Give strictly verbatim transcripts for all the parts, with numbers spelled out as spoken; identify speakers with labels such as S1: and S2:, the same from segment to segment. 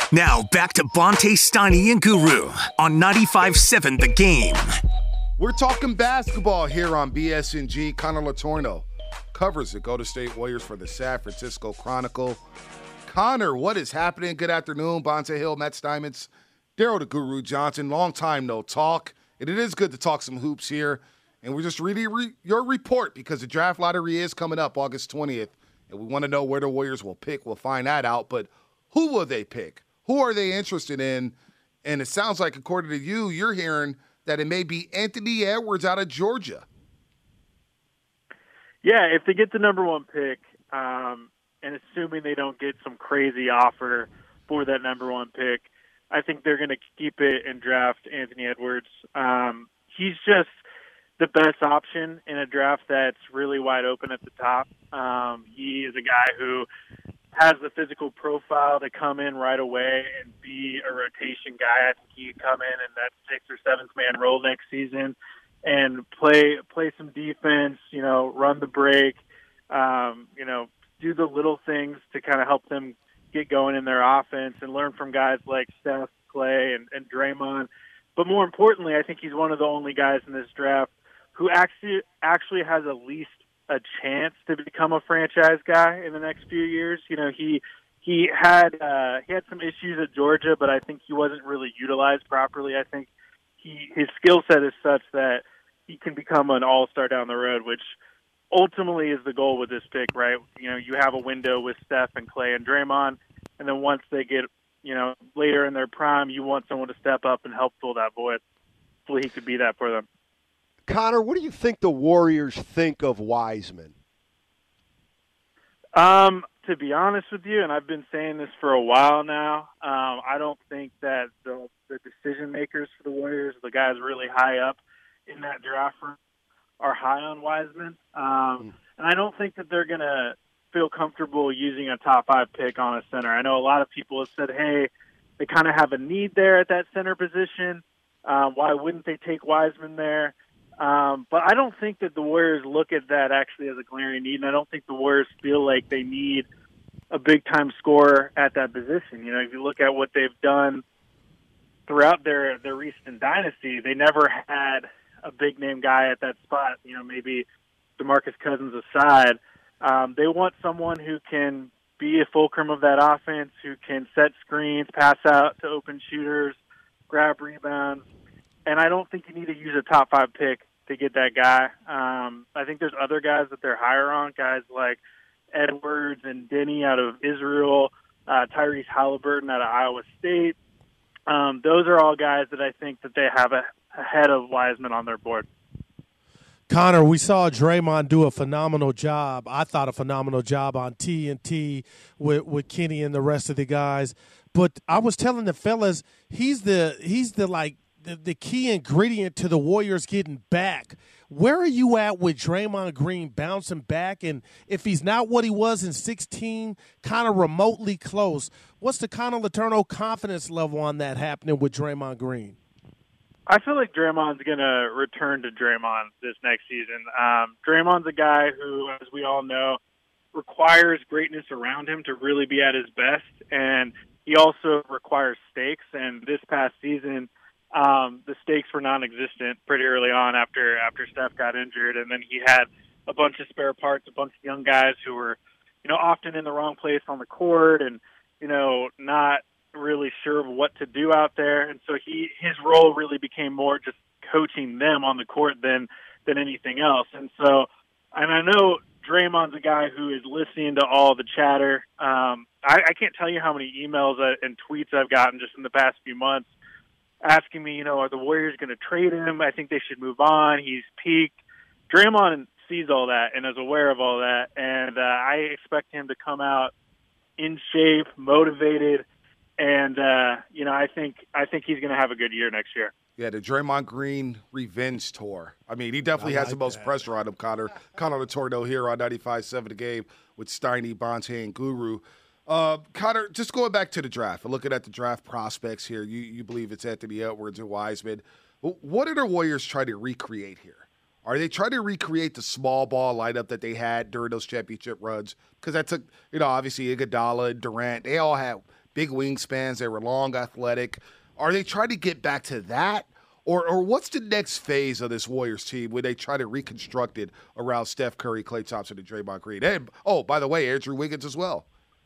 S1: Now back to Bonte, Steiny, and Guru on ninety-five point seven The Game.
S2: We're talking basketball here on B S N G. Connor Latorno covers the Golden State Warriors for the San Francisco Chronicle. Connor, what is happening? Good afternoon. Bonte Hill, Matt Steinmetz, Daryl the Guru Johnson. Long time no talk. And it is good to talk some hoops here. And we're just reading re- your report because the draft lottery is coming up August twentieth. And we want to know where the Warriors will pick. We'll find that out. But who will they pick? Who are they interested in? And it sounds like, according to you, you're hearing that it may be Anthony Edwards out of Georgia.
S3: Yeah, if they get the number one pick, um, and assuming they don't get some crazy offer for that number one pick, I think they're going to keep it and draft Anthony Edwards. Um, he's just the best option in a draft that's really wide open at the top. Um, he is a guy who has the physical profile to come in right away and be a rotation guy. I think he can come in in that sixth or seventh man role next season and play play some defense, you know, run the break, um, you know, do the little things to kind of help them get going in their offense and learn from guys like Steph, Clay, and, and Draymond. But more importantly, I think he's one of the only guys in this draft who actually actually has at least a chance to become a franchise guy in the next few years. You know, he he had uh, he had some issues at Georgia, but I think he wasn't really utilized properly. I think he his skill set is such that he can become an all-star down the road, which ultimately is the goal with this pick, right? You know, you have a window with Steph and Clay and Draymond, and then once they get, you know, later in their prime, you want someone to step up and help fill that void. Hopefully he could be that for them.
S4: Connor, what do you think the Warriors think of Wiseman?
S3: Um, to be honest with you, and I've been saying this for a while now, um, I don't think that the, the decision makers for the Warriors, the guys really high up in that draft room, are high on Wiseman. Um, mm. And I don't think that they're going to feel comfortable using a top five pick on a center. I know a lot of people have said, hey, they kind of have a need there at that center position. Um, why wouldn't they take Wiseman there? Um, but I don't think that the Warriors look at that actually as a glaring need, and I don't think the Warriors feel like they need a big-time scorer at that position. You know, if you look at what they've done throughout their, their recent dynasty, they never had a big-name guy at that spot, you know, maybe DeMarcus Cousins aside. Um, they want someone who can be a fulcrum of that offense, who can set screens, pass out to open shooters, grab rebounds. And I don't think you need to use a top five pick to get that guy. Um, I think there's other guys that they're higher on, guys like Edwards and Denny out of Israel, uh, Tyrese Halliburton out of Iowa State. Um, those are all guys that I think that they have a, ahead of Wiseman on their board.
S5: Connor, we saw Draymond do a phenomenal job. I thought a phenomenal job on T N T with, with Kenny and the rest of the guys. But I was telling the fellas, he's the he's the like the, the key ingredient to the Warriors getting back. Where are you at with Draymond Green bouncing back? And if he's not what he was in sixteen, kind of remotely close, what's the Connor Letourneau confidence level on that happening with Draymond Green?
S3: I feel like Draymond's going to return to Draymond this next season. Um, Draymond's a guy who, as we all know, requires greatness around him to really be at his best, and he also requires stakes. And this past season, um, the stakes were non-existent pretty early on after after Steph got injured, and then he had a bunch of spare parts, a bunch of young guys who were, you know, often in the wrong place on the court, and you know, not really sure of what to do out there. And so he his role really became more just coaching them on the court than than anything else. And so, and I know Draymond's a guy who is listening to all the chatter. Um, I, I can't tell you how many emails and tweets I've gotten just in the past few months asking me, you know, are the Warriors going to trade him? I think they should move on. He's peaked. Draymond sees all that and is aware of all that. And uh, I expect him to come out in shape, motivated, and uh, you know, I think I think he's going to have a good year next year.
S2: Yeah, the Draymond Green revenge tour. I mean, he definitely
S5: I
S2: has
S5: like
S2: the most
S5: that.
S2: pressure on him, Connor. Connor Latorno here on ninety-five point seven The Game with Steiny, Bonte, and Guru. Uh, Connor, just going back to the draft and looking at the draft prospects here, you, you believe it's Anthony Edwards and Wiseman. What are the Warriors trying to recreate here? Are they trying to recreate the small ball lineup that they had during those championship runs? Because that took, you know, obviously Iguodala and Durant, they all had big wingspans. They were long, athletic. Are they trying to get back to that? Or or what's the next phase of this Warriors team where they try to reconstruct it around Steph Curry, Klay Thompson, and Draymond Green? And, oh, by the way, Andrew Wiggins as well.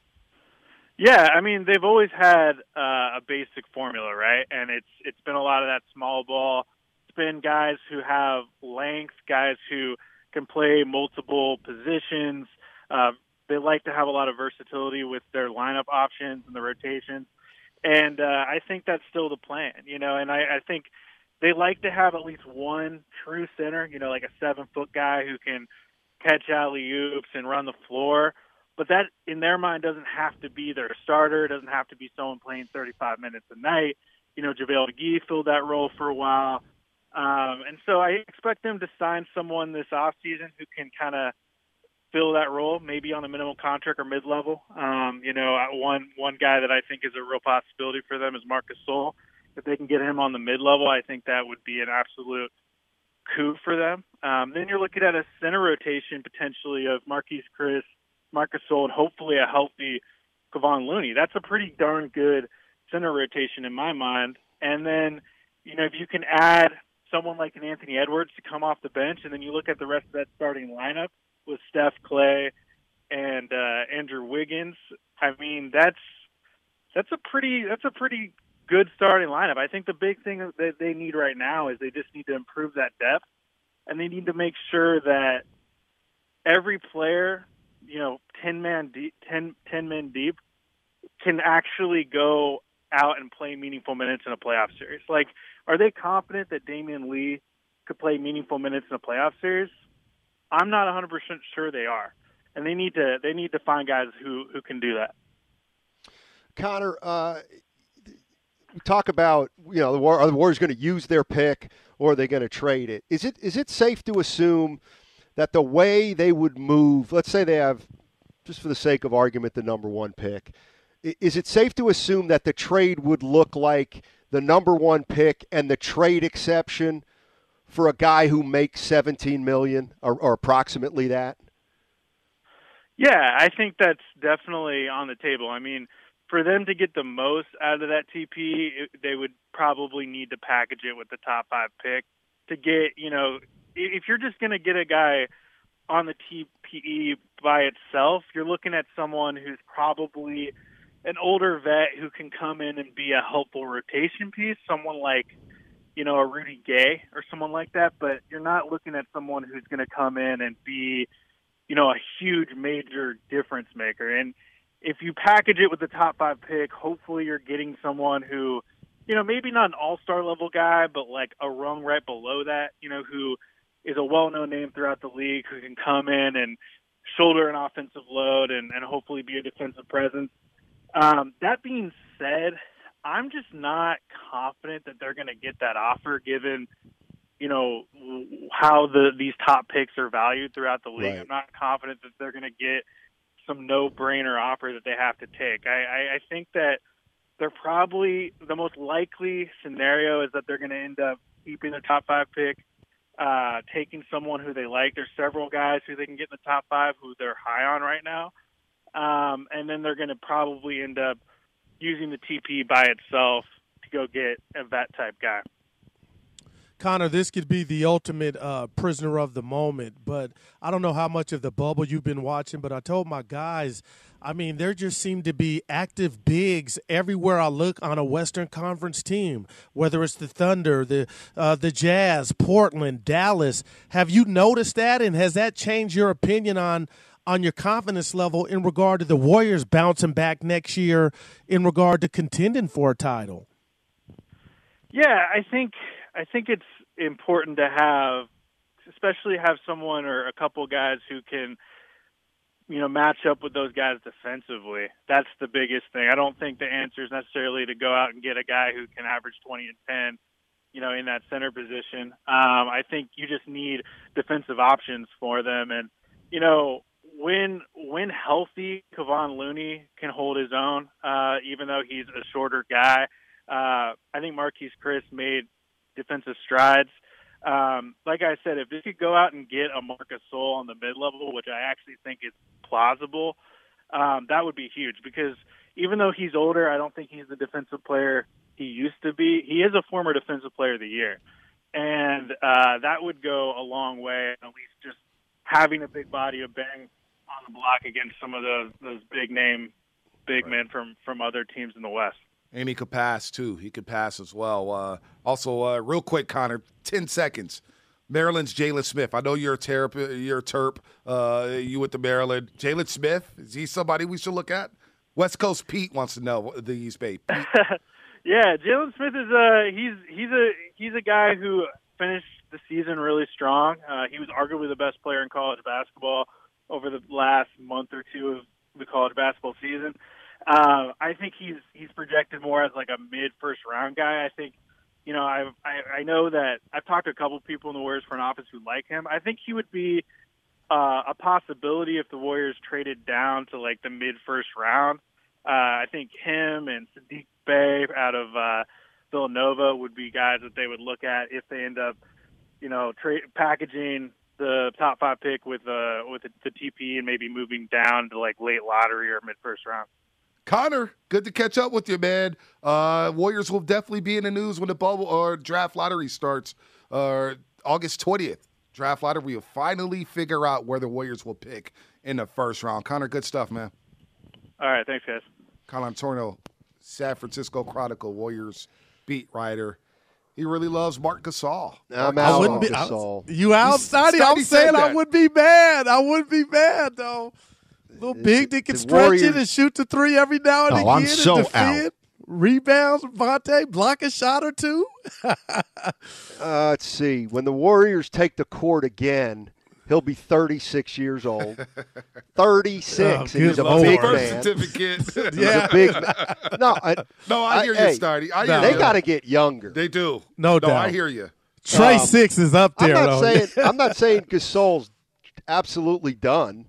S3: Yeah, I mean, they've always had uh, a basic formula, right? And it's it's been a lot of that small ball. It's been guys who have length, guys who can play multiple positions. Uh, they like to have a lot of versatility with their lineup options and the rotations. And uh, I think that's still the plan, you know, and I, I think they like to have at least one true center, you know, like a seven-foot guy who can catch alley-oops and run the floor. But that, in their mind, doesn't have to be their starter. It doesn't have to be someone playing thirty-five minutes a night. You know, JaVale McGee filled that role for a while. Um, and so I expect them to sign someone this offseason who can kind of fill that role, maybe on a minimum contract or mid-level. Um, you know, one one guy that I think is a real possibility for them is Marc Gasol. If they can get him on the mid-level, I think that would be an absolute coup for them. Um, then you're looking at a center rotation potentially of Marquise Chris, Marc Gasol, and hopefully a healthy Kevon Looney. That's a pretty darn good center rotation in my mind. And then, you know, if you can add someone like an Anthony Edwards to come off the bench, and then you look at the rest of that starting lineup with Steph, Klay, and uh, Andrew Wiggins, I mean, that's that's a pretty that's a pretty good starting lineup. I think the big thing that they need right now is they just need to improve that depth, and they need to make sure that every player, you know, ten man deep, ten, ten men deep, can actually go out and play meaningful minutes in a playoff series. Like, are they confident that Damian Lee could play meaningful minutes in a playoff series? I'm not one hundred percent sure they are, and they need to they need to find guys who who can do that.
S4: Connor, uh, we talk about, you know, the War, are the Warriors going to use their pick or are they going to trade it? Is it is it safe to assume that the way they would move, let's say they have, just for the sake of argument, the number one pick, is it safe to assume that the trade would look like the number one pick and the trade exception for a guy who makes seventeen million dollars or, or approximately that?
S3: Yeah, I think that's definitely on the table. I mean, for them to get the most out of that T P, it, they would probably need to package it with the top five pick to get, you know, if you're just going to get a guy on the T P E by itself, you're looking at someone who's probably an older vet who can come in and be a helpful rotation piece, someone like, you know, a Rudy Gay or someone like that, but you're not looking at someone who's going to come in and be, you know, a huge major difference maker. And if you package it with the top five pick, hopefully you're getting someone who, you know, maybe not an all-star level guy, but like a rung right below that, you know, who is a well-known name throughout the league, who can come in and shoulder an offensive load and, and hopefully be a defensive presence. Um, that being said, I'm just not confident that they're going to get that offer given, you know, how the these top picks are valued throughout the league. Right. I'm not confident that they're going to get some no-brainer offer that they have to take. I, I, I think that they're probably the most likely scenario is that they're going to end up keeping the top five pick, uh, taking someone who they like. There's several guys who they can get in the top five who they're high on right now. Um, and then they're going to probably end up using the T P by itself to go get a vet type guy.
S5: Connor, this could be the ultimate uh, prisoner of the moment, but I don't know how much of the bubble you've been watching, but I told my guys, I mean, there just seem to be active bigs everywhere I look on a Western Conference team, whether it's the Thunder, the uh, the Jazz, Portland, Dallas. Have you noticed that, and has that changed your opinion on on your confidence level in regard to the Warriors bouncing back next year in regard to contending for a title?
S3: Yeah, I think I think it's important to have, especially have someone or a couple guys who can, you know, match up with those guys defensively. That's the biggest thing. I don't think the answer is necessarily to go out and get a guy who can average twenty and ten, you know, in that center position. Um, I think you just need defensive options for them. And, you know, when when healthy, Kevon Looney can hold his own, uh, even though he's a shorter guy. Uh, I think Marquise Chris made defensive strides. Um, like I said, if they could go out and get a Marc Gasol on the mid-level, which I actually think is plausible, um, that would be huge because even though he's older, I don't think he's the defensive player he used to be. He is a former defensive player of the year. And uh, that would go a long way, at least just having a big body of bang on the block against some of those those big name big right. men from, from other teams in the West.
S2: And he could pass, too. He could pass as well. Uh, also, uh, real quick, Connor, ten seconds. Maryland's Jalen Smith. I know you're a terp. You're a terp. Uh, you with the Maryland. Jalen Smith, is he somebody we should look at? West Coast Pete wants to know the East Bay.
S3: Yeah, Jalen Smith is a he's he's a he's a guy who finished the season really strong. Uh, he was arguably the best player in college basketball over the last month or two of the college basketball season. Uh, I think he's he's projected more as like a mid first round guy. I think, you know, I've, I I know that I've talked to a couple people in the Warriors front office who like him. I think he would be uh, a possibility if the Warriors traded down to like the mid first round. Uh, I think him and Sadiq Bey out of uh, Villanova would be guys that they would look at if they end up, you know, tra- packaging the top five pick with uh, with the, the T P and maybe moving down to like late lottery or mid first round.
S2: Connor, good to catch up with you, man. Uh, Warriors will definitely be in the news when the bubble or draft lottery starts. Uh, August twentieth, draft lottery. We will finally figure out where the Warriors will pick in the first round. Connor, good stuff, man.
S3: All right, thanks, guys.
S2: Connor Letourneau, San Francisco Chronicle Warriors beat writer. He really loves Marc Gasol.
S4: I'm
S2: Marc
S4: out
S5: I wouldn't
S4: on
S5: be,
S4: Gasol.
S5: I, you out, Stoney?
S2: Stoney
S5: I'm saying I
S2: that.
S5: wouldn't be mad. I wouldn't be mad, though. A little big that can
S4: the
S5: stretch
S4: Warriors-
S5: it and shoot the three every now and
S6: Oh,
S5: again.
S6: I'm
S5: and
S6: so
S5: defend.
S6: out.
S5: Rebounds, Vontae, block a shot or two.
S4: Uh, let's see. When the Warriors take the court again, he'll be thirty-six years old. thirty-six,
S5: Oh,
S4: and he's a
S5: good Lord.
S4: big
S2: Birth
S4: man.
S2: certificate.
S5: Yeah.
S4: He's a big man. No, I,
S2: No, I hear
S4: I-
S2: you,
S4: hey,
S2: Stardy. I
S5: no.
S2: hear
S4: they
S2: you.
S4: got to get younger.
S2: They do.
S5: No
S2: No,
S5: doubt.
S2: I hear you.
S5: Trey
S4: Um,
S5: Six is up
S4: I'm
S5: there,
S4: not
S5: though.
S4: saying I'm not saying Gasol's absolutely done,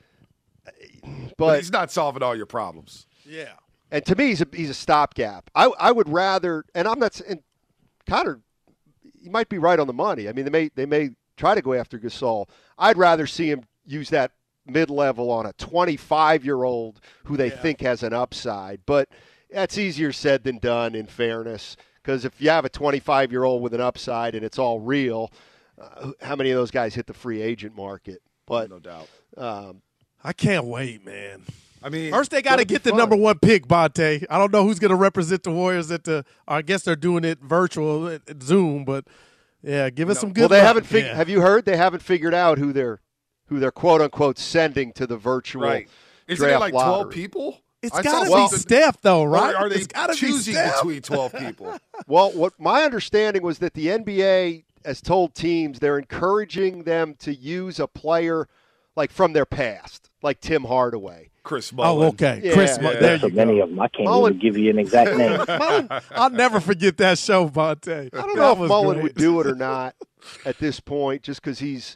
S2: But
S4: but
S2: he's not solving all your problems.
S5: yeah.
S4: and to me he's a he's a stopgap. I I would rather, and I'm not saying Connor, you might be right on the money. I mean they may they may try to go after Gasol. I'd rather see him use that mid-level on a twenty-five-year-old who they
S5: Yeah.
S4: think has an upside, but that's easier said than done. In fairness, because if you have a twenty-five-year-old with an upside and it's all real, uh, how many of those guys hit the free agent market? But
S2: No doubt.
S4: um,
S5: I can't wait, man.
S2: I mean,
S5: First, they got to
S4: It'll be
S5: get the
S4: fun.
S5: number one pick, Bonte. I don't know who's going to represent the Warriors at the. I guess they're doing it virtual at at Zoom, but yeah, give us
S2: No.
S5: some good.
S4: well, they
S5: luck.
S4: haven't figured.
S5: Yeah.
S4: Have you heard? They haven't figured out who they're who they're quote unquote sending to the virtual
S2: right. Isn't
S4: draft
S2: it like twelve
S4: lottery.
S2: people?
S5: It's
S2: I
S5: got to
S2: saw
S5: be
S2: something-
S5: Steph, though, right?
S2: Or are they
S5: it's gotta
S2: choosing
S5: be Steph.
S2: between twelve people?
S4: Well, what my understanding was that the N B A has told teams they're encouraging them to use a player like from their past, like Tim Hardaway.
S2: Chris Mullin.
S5: Oh, okay.
S4: Yeah.
S5: Chris, Mu-
S2: Yeah.
S5: there
S6: so
S5: you
S6: many
S5: go.
S6: of them. I can't
S4: Mullen-
S6: even give you an exact name.
S4: Mullen,
S5: I'll never forget that show, Bonte.
S4: I don't know if Mullen would do it or not at this point, just because he's.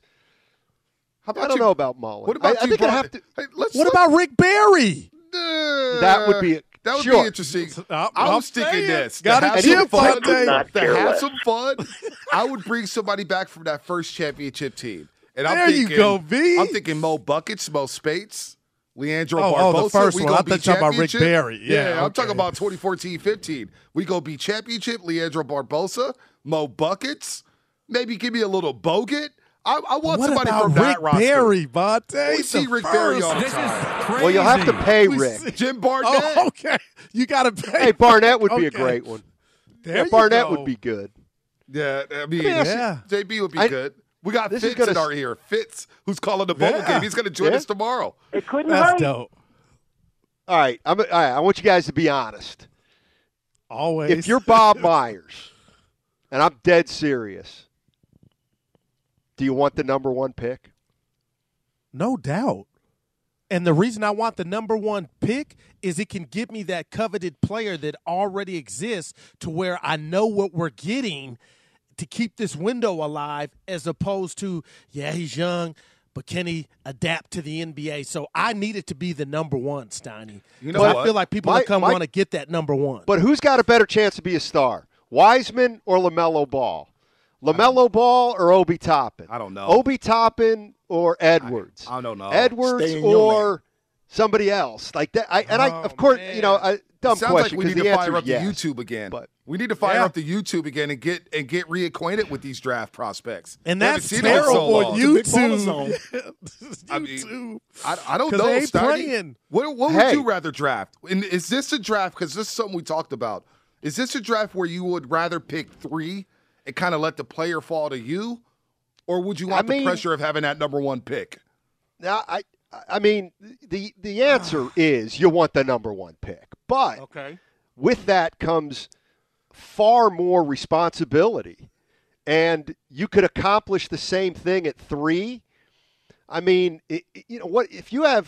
S2: How
S4: I don't
S2: you-
S4: know about Mullen.
S2: What about
S4: I, I
S2: you
S4: think I'd
S2: brought-
S4: have to.
S2: Hey, let's
S5: What
S2: look-
S5: about Rick Barry?
S2: Uh,
S4: That would be-
S2: that would
S4: sure.
S2: be interesting.
S5: I'm-
S2: I
S5: I'm
S2: was thinking
S5: saying,
S2: this. To
S5: gotta
S2: have
S5: chip,
S2: some fun,
S5: Bonte.
S6: Not
S2: to
S6: care
S2: have
S6: less.
S2: some fun, I would bring somebody back from that first championship team. And I'm
S5: There you
S2: thinking,
S5: go, B.
S2: I'm thinking Mo Buckets, Mo Spates, Leandro
S5: Oh,
S2: Barbosa.
S5: oh, the first
S2: we
S5: one.
S2: gonna
S5: I
S2: be
S5: thought you were talking about Rick
S2: championship.
S5: Barry. Yeah,
S2: I'm
S5: okay.
S2: talking about twenty fourteen fifteen. We go be championship, Leandro Barbosa, Mo Buckets. Maybe give me a little Bogut. I, I want
S5: What
S2: somebody
S5: about
S2: from
S5: Rick
S2: that roster.
S5: Barry, Bonte?
S2: We see
S5: The
S2: Rick Barry
S5: first.
S2: all the time.
S4: Well, you'll have to pay
S5: We
S4: Rick.
S5: see-
S2: Jim Barnett.
S5: Oh, okay. You got to pay.
S4: Hey, Barnett would be a
S5: Okay.
S4: great one.
S5: There
S4: Yeah,
S5: you
S4: Barnett
S5: go.
S4: would be good.
S2: Yeah, I mean,
S4: ask
S5: you- Yeah.
S2: J B would be
S4: I-
S2: good. We got
S4: This is
S2: Fitz in
S4: gonna-
S2: our ear. Fitz, who's calling the bowl
S5: Yeah.
S2: game. He's going to join
S4: Yeah.
S2: us tomorrow.
S6: It couldn't
S5: That's
S6: hurt.
S5: dope.
S4: All right, I'm, all right. I want you guys to be honest.
S5: Always.
S4: If you're Bob Myers, and I'm dead serious, do you want the number one pick?
S5: No doubt. And the reason I want the number one pick is it can give me that coveted player that already exists to where I know what we're getting to keep this window alive, as opposed to, yeah, he's young, but can he adapt to the N B A? So I need it to be the number one, Steiny.
S2: You know
S5: But
S2: what?
S5: I feel like people
S4: My-
S5: that come
S4: my-
S5: want to get that number one.
S4: But who's got a better chance to be a star, Wiseman or LaMelo Ball? LaMelo Ball or Obi Toppin?
S2: I don't know.
S4: Obi Toppin or Edwards?
S2: I don't know.
S4: Edwards
S6: Stay in your
S4: or somebody else like that. I, and I,
S5: Oh,
S4: of course,
S5: man.
S4: you know, a dumb
S2: It sounds
S4: question
S2: like we
S4: because
S2: need
S4: the
S2: to
S4: answer
S2: fire up
S4: is yes.
S2: the YouTube again.
S4: But
S2: we need to fire
S5: Yeah.
S2: up the YouTube again and get and get reacquainted with these draft prospects.
S5: And
S2: We haven't
S5: that's
S2: seen them in so
S5: terrible.
S2: long.
S5: YouTube.
S2: I mean,
S5: YouTube.
S2: I, I don't
S5: 'Cause
S2: know.
S5: they ain't
S2: Steiny.
S5: playing.
S2: What, what would
S4: Hey.
S2: you rather draft? And is this a draft? Because this is something we talked about. Is this a draft where you would rather pick three and kind of let the player fall to you, or would you want
S4: I mean-
S2: the pressure of having that number one pick?
S4: now I, I mean, the the answer is you want the number one pick, but
S5: Okay.
S4: with that comes far more responsibility, and you could accomplish the same thing at three. I mean, it, it- you know what? If you have,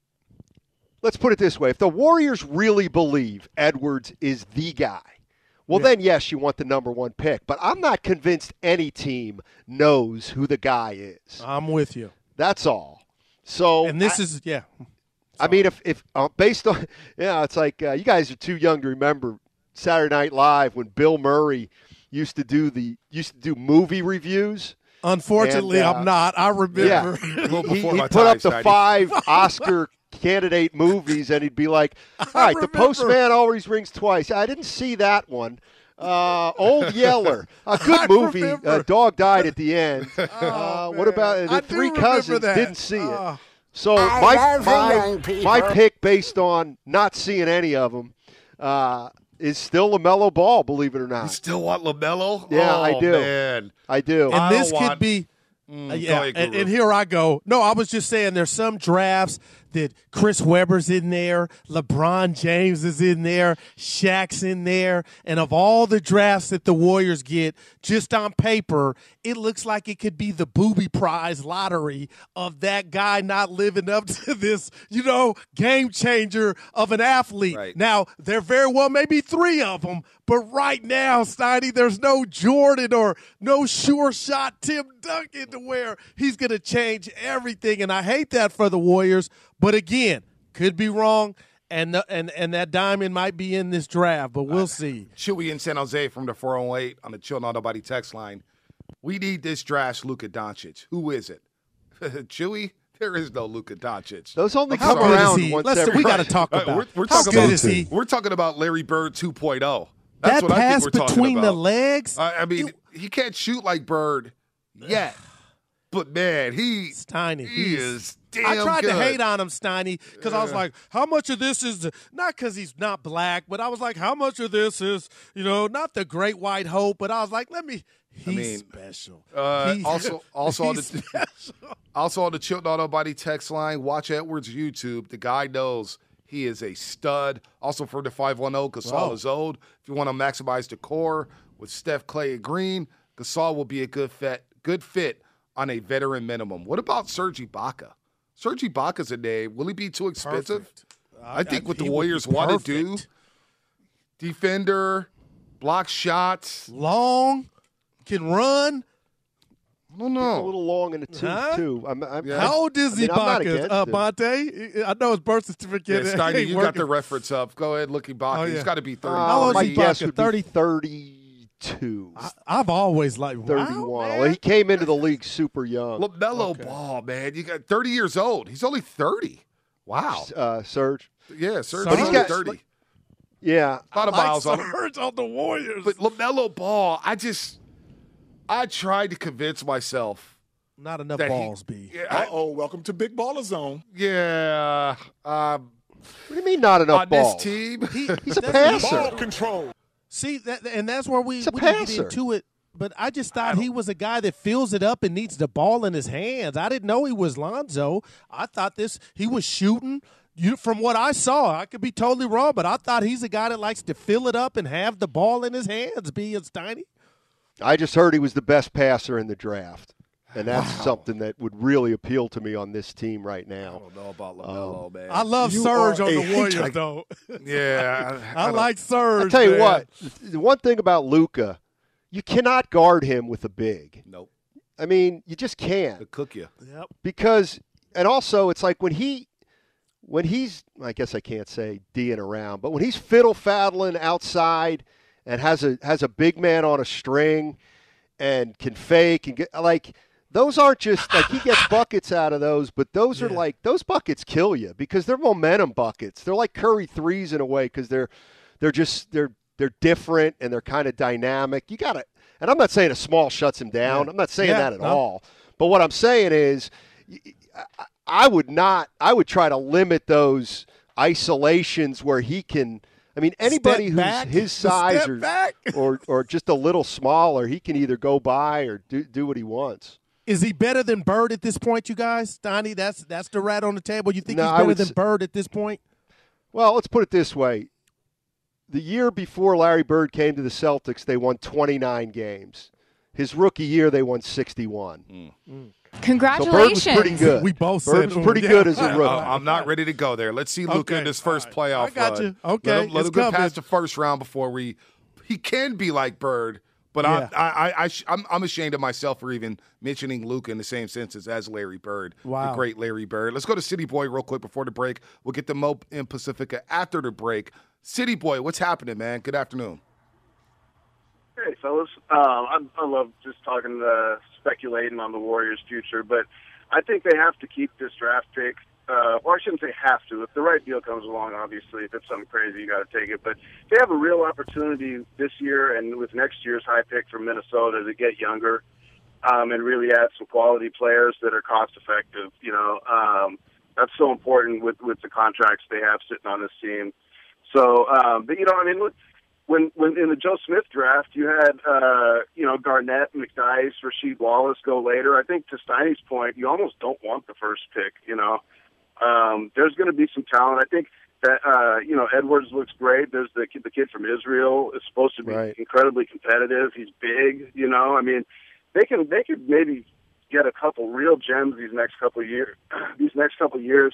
S4: let's put it this way: if the Warriors really believe Edwards is the guy, well, then yes, you want the number one pick. But I'm not convinced any team knows who the guy is.
S5: I'm with you.
S4: That's all. So,
S5: And this
S4: I-
S5: is, yeah.
S4: I mean, if if uh, based on, yeah, it's like uh, you guys are too young to remember Saturday Night Live when Bill Murray used to do the used to do movie reviews.
S5: Unfortunately,
S4: And, uh,
S5: I'm not. I remember.
S4: Yeah,
S2: little
S4: he,
S2: before
S4: he
S2: my
S4: put up
S2: time,
S4: the
S2: Steiny.
S4: five Oscar candidate movies, and he'd be like, "All right, the
S5: remember.
S4: postman always rings twice." I didn't see that one. Uh, Old Yeller, a good
S5: I
S4: movie.
S5: remember.
S4: Uh, dog died at the end.
S5: Oh,
S4: uh, what
S5: man.
S4: about
S5: I
S4: the
S5: do
S4: Three
S5: remember
S4: Cousins?
S5: that.
S4: Didn't see it.
S5: Oh.
S4: So
S6: I
S4: my
S6: love the
S4: my,
S6: young people.
S4: my pick based on not seeing any of them uh, is still LaMelo Ball. Believe it or
S2: You
S4: not,
S2: still want LaMelo?
S4: Yeah,
S2: oh,
S4: I do.
S2: Man.
S4: I do.
S5: And
S2: I
S5: this
S2: don't
S5: could
S2: want-
S5: be,
S2: Mm,
S5: uh,
S2: go
S5: yeah.
S2: ahead,
S5: And,
S2: Guru.
S5: and here I go. No, I was just saying there's some drafts that Chris Webber's in there, LeBron James is in there, Shaq's in there, and of all the drafts that the Warriors get, just on paper, it looks like it could be the booby prize lottery of that guy not living up to this, you know, game changer of an athlete.
S2: Right.
S5: Now, there very well may be three of them, but right now, Steiny, there's no Jordan or no sure shot Tim Duncan to where he's going to change everything. And I hate that for the Warriors. But again, could be wrong. And, the, and, and that diamond might be in this draft, but we'll see.
S2: Chewy in San Jose from the four oh eight on the Chill Not Nobody text line. We need this draft Luka Doncic. Who is it? Chewy? There is no Luka Doncic.
S4: Those only
S5: How
S4: come
S5: good is
S4: around
S5: he?
S4: once
S5: Let's,
S4: every.
S5: we got to talk
S2: Uh,
S5: about
S2: we're, we're
S5: how
S2: talking
S5: good
S2: about,
S5: is he?
S2: We're talking about Larry Bird two point oh. That's
S5: That
S2: what I
S5: pass
S2: think we're talking
S5: between the
S2: about.
S5: legs,
S2: I, I mean, he can't shoot like Bird yet, but man, he
S5: it's tiny.
S2: he
S5: He's-
S2: is damn
S5: I tried
S2: good.
S5: to hate on him, Steiny, because I was like, how much of this is the, not because he's not black, but I was like, how much of this is, you know, not the great white hope, but I was like, let me, he's
S2: mean,
S5: special.
S2: Uh,
S5: He's-
S2: also, also on
S5: he's
S2: the
S5: special.
S2: also on the Chill Not Nobody text line. Watch Edwards YouTube. The guy knows he is a stud. Also for the five one zero, Gasol
S5: Wow.
S2: is old. If you want to maximize the core with Steph, Clay, and Green, Gasol will be a good fit. Good fit on a veteran minimum. What about Serge Ibaka? Serge Ibaka's a name. Will he be too expensive?
S5: Perfect.
S2: I think what the
S5: he would be
S2: Warriors want to do,
S5: perfect.
S2: defender, block shots.
S5: Long, can run.
S2: I don't
S4: A
S2: know.
S4: little long in the tooth
S5: Huh?
S4: too. I'm, I'm,
S2: Yeah.
S5: How old is
S4: I mean, I'm not
S5: Ibaka?
S4: against
S5: Uh,
S4: it.
S5: Bonte? I know his birth
S2: Yeah,
S5: certificate.
S2: Steiny,
S5: ain't
S2: you got
S5: working.
S2: the reference up. Go ahead, look Ibaka.
S5: Oh,
S2: He's
S5: yeah.
S2: got to be thirty.
S5: How old
S4: my
S5: is Ibaka?
S4: guess would
S5: thirty?
S4: be thirty-two.
S5: I, I've always liked wow,
S4: thirty-one.
S5: man.
S4: Well, he came into the league super young.
S2: LaMelo
S5: Okay.
S2: Ball, man. You got thirty years old. He's only thirty. Wow.
S4: Uh, Serge.
S2: Yeah, Serge
S5: But
S2: is
S5: he's
S2: only
S4: got-
S2: thirty.
S4: Yeah.
S2: A lot of
S5: I like
S2: miles on him.
S5: Serge on the Warriors.
S2: But LaMelo Ball, I just, I tried to convince myself.
S5: Not enough
S2: that he-
S5: balls, B.
S2: Yeah, I-
S7: Uh-oh, welcome to Big Baller Zone.
S2: yeah. Um,
S4: What do you mean not enough
S2: on
S4: balls?
S2: this team,
S5: He,
S4: He's a
S5: that's-
S4: passer.
S7: Ball control.
S5: See, that, and that's where we,
S4: He's a
S5: we didn't get
S4: passer.
S5: into it. But I just thought he was a guy that fills it up and needs the ball in his hands. I didn't know he was Lonzo. I thought this he was shooting. You, from what I saw, I could be totally wrong, but I thought he's a guy that likes to fill it up and have the ball in his hands. Being Steiny.
S4: I just heard he was the best passer in the draft. And that's something that would really appeal to me on this team right
S2: I
S4: now.
S2: don't know about LaMelo, man.
S5: I love
S7: You
S5: Serge
S7: are
S5: on
S7: a
S5: the
S7: hater.
S5: Warriors, though.
S2: yeah, I,
S5: I,
S2: don't-
S5: like Serge.
S4: I'll tell you
S5: man.
S4: what, the one thing about Luka, you cannot guard him with a big.
S2: Nope,
S4: I mean, you just can't.
S2: to cook you.
S5: Yep.
S4: Because, and also, it's like when he, when he's, I guess I can't say D'ing around, but when he's fiddle faddling outside and has a has a big man on a string and can fake and get like those aren't just like he gets buckets out of those, but those yeah. are like those buckets kill you because they're momentum buckets. They're like Curry threes in a way because they're they're just they're they're different and they're kind of dynamic. You got to, and I'm not saying a small shuts him down. Yeah. I'm not saying yeah, that at no. all. But what I'm saying is, I would not. I would try to limit those isolations where he can. I mean, anybody
S5: Step
S4: who's
S5: back.
S4: his size
S5: Step
S4: or,
S5: back.
S4: or or just a little smaller, he can either go by or do do what he wants.
S5: Is he better than Bird at this point, you guys? Steiny, that's that's the rat on the table. You think
S4: no,
S5: he's
S4: I
S5: better
S4: would
S5: than
S4: s-
S5: Bird at this point?
S4: Well, let's put it this way. The year before Larry Bird came to the Celtics, they won twenty-nine games. His rookie year, they won sixty-one. Mm.
S6: Mm. Congratulations.
S4: So Bird was pretty good.
S5: We both
S4: Bird
S5: said
S4: was pretty
S5: yeah.
S4: good as a rookie.
S2: Uh, I'm not ready to go there. Let's see Luka
S5: Okay.
S2: in his first
S5: All right.
S2: playoff
S5: I got
S2: run.
S5: you. Okay.
S2: Let him, let
S5: It's
S2: him get
S5: coming.
S2: past the first round before we – he can be like Bird, but
S5: Yeah.
S2: I, I, I, I, I'm, I'm ashamed of myself for even mentioning Luka in the same senses as Larry Bird,
S5: Wow.
S2: the great Larry Bird. Let's go to City Boy real quick before the break. We'll get to Mo in Pacifica after the break. City Boy, what's happening, man? Good afternoon.
S8: Hey, fellas. Um, I, I love just talking, uh, speculating on the Warriors' future, but I think they have to keep this draft pick. Uh, or I shouldn't say have to. If the right deal comes along, obviously, if it's something crazy, you got to take it. But they have a real opportunity this year and with next year's high pick from Minnesota to get younger um, and really add some quality players that are cost-effective. You know, um, that's so important with, with the contracts they have sitting on this team. So, um, but, you know, I mean, look, When when in the Joe Smith draft, you had, uh, you know, Garnett, McDyess, Rasheed Wallace go later. I think to Steiny's point, you almost don't want the first pick, you know. Um, there's going to be some talent. I think that, uh, you know, Edwards looks great. There's the, the kid from Israel is supposed to be
S4: Right.
S8: incredibly competitive. He's big, you know. I mean, they can they could maybe get a couple real gems these next couple of years. These next couple of years.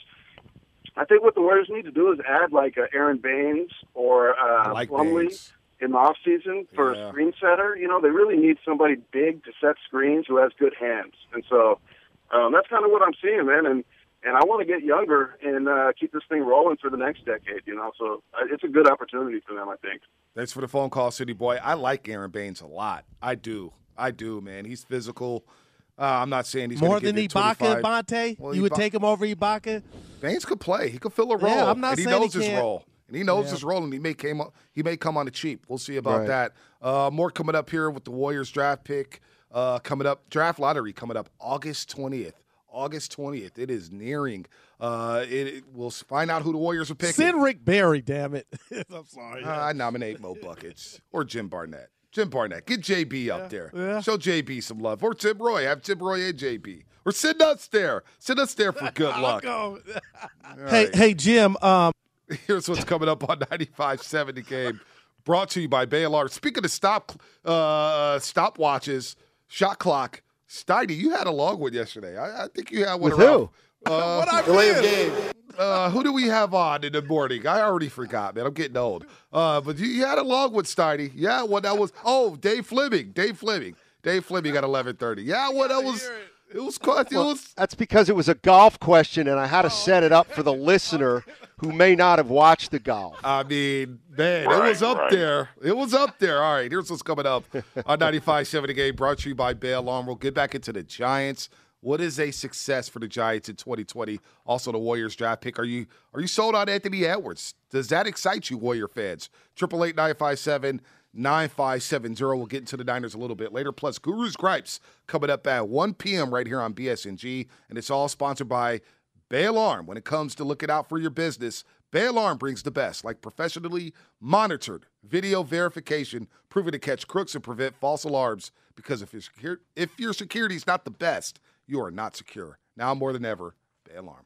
S8: I think what the Warriors need to do is add like a Aaron Baines or uh,
S2: like
S8: Plumlee
S2: Baines.
S8: in the offseason for
S2: Yeah.
S8: a screen setter. You know, they really need somebody big to set screens who has good hands. And so um, that's kind of what I'm seeing, man. And and I want to get younger and uh, keep this thing rolling for the next decade, you know. So uh, it's a good opportunity for them, I think.
S2: Thanks for the phone call, City Boy. I like Aaron Baines a lot. I do. I do, man. He's physical. Uh, I'm not saying he's
S5: More
S2: gonna
S5: than
S2: give you
S5: Ibaka,
S2: twenty-five.
S5: Bonte?
S2: Well,
S5: you would
S2: Iba-
S5: take him over Ibaka?
S2: Baines could play. He could fill a role.
S5: Yeah, I'm not
S2: and he
S5: saying
S2: knows
S5: he
S2: his
S5: can't.
S2: role. And he knows
S5: Yeah.
S2: his role, and he may came up, he may come on the cheap. We'll see about
S4: Right.
S2: that. Uh, more coming up here with the Warriors draft pick. Uh, coming up, draft lottery coming up August twentieth. August twentieth. It is nearing. Uh, it, it- we'll find out who the Warriors are picking.
S5: Send Rick Barry, damn it. I'm sorry.
S2: Uh, I nominate Mo Buckets or Jim Barnett. Jim Barnett. Get J B up there.
S5: yeah.
S2: Show J B some love. Or Tim Roy. Have Tim Roy and J B. Or sit us there. Sit us there for good
S5: I'll
S2: luck.
S5: go.
S2: All
S5: Hey,
S2: right.
S5: hey, Jim. Um,
S2: Here's what's coming up on ninety-five seven The Game. Brought to you by Baylor. Speaking of stop uh, stopwatches, shot clock, Steiny, you had a long one yesterday. I, I think you had one.
S4: With
S2: around-
S4: who?
S2: Uh,
S5: what I
S7: Delay of
S5: did.
S7: game.
S2: uh, who do we have on in the morning? I already forgot, man. I'm getting old. Uh, but you, you had a long one, Steiny. Yeah, well, that was – oh, Dave Fleming. Dave Fleming. Dave Fleming at eleven thirty. Yeah, well, that was – it was quite – it
S4: Well,
S2: was –
S4: that's because it was a golf question, and I had to set it up for the listener who may not have watched the golf.
S2: I mean, man, it was up there. It was up there. All right, here's what's coming up on ninety-five seven The Game, brought to you by Bail Alarm. We'll get back into the Giants. What is a success for the Giants in twenty twenty? Also, the Warriors draft pick. Are you are you sold on Anthony Edwards? Does that excite you, Warrior fans? Triple eight nine five seven nine five seven zero. We'll get into the Niners a little bit later. Plus, Guru's Gripes coming up at one p.m. right here on B S N G, and it's all sponsored by Bay Alarm. When it comes to looking out for your business, Bay Alarm brings the best, like professionally monitored video verification, proven to catch crooks and prevent false alarms. Because if your secure, if your security is not the best, you are not secure. Now more than ever, Bay Alarm.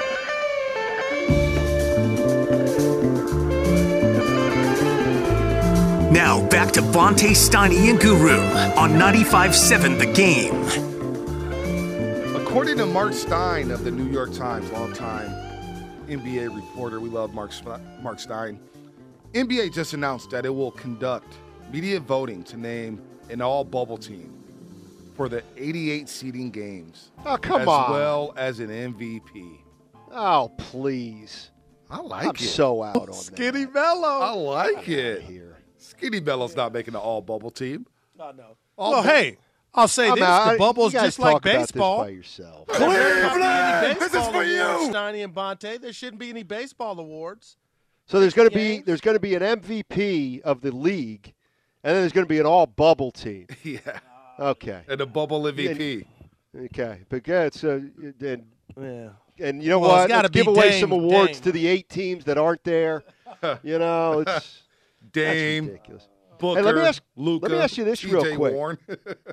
S1: Now back to Vontae, Steiny, and Guru on ninety-five seven The Game.
S2: According to Mark Stein of the New York Times, longtime N B A reporter, we love Mark, Mark Stein, N B A just announced that it will conduct media voting to name an all-bubble team for the eighty-eight seeding games.
S4: Oh, come
S2: as
S4: on.
S2: As well as an M V P.
S4: Oh, please.
S2: I like
S4: I'm
S2: it.
S4: so out on that.
S5: Skinny Mellow.
S2: I like it.
S4: Here.
S2: Skinny Mellow's not making an all-bubble team.
S5: Oh, no.
S2: All
S5: well,
S2: bu-
S5: hey, I'll say
S4: I'm
S5: this:
S4: out.
S5: the bubble's
S4: you guys
S5: just like
S4: talk about
S5: baseball.
S4: this by yourself.
S2: Cleveland, this is for you.
S5: Steiny and Bonte. There shouldn't be any baseball awards.
S4: So there's going to be
S5: Games?
S4: there's going to be an M V P of the league, and then there's going to be an all bubble team.
S2: Yeah.
S4: Okay.
S2: And a bubble M V P.
S4: Okay. But yeah, it's uh, and
S5: Yeah.
S4: and you know
S5: Well, it's
S4: what?
S5: gotta
S4: Let's give
S5: be
S4: away
S5: Dame-
S4: some awards
S5: Dame.
S4: to the eight teams that aren't there. You know, it's that's
S2: Dame,
S4: ridiculous.
S2: Booker,
S4: Hey, let me ask-
S2: Luka,
S4: let me ask you this
S2: T
S4: real
S2: J
S4: quick.
S2: Warren.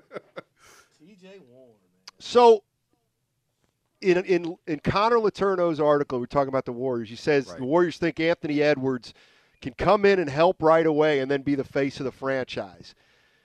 S5: T J Warren.
S4: So, in in in Connor Letourneau's article, we're talking about the Warriors. He says
S2: Right.
S4: the Warriors think Anthony Edwards can come in and help right away, and then be the face of the franchise.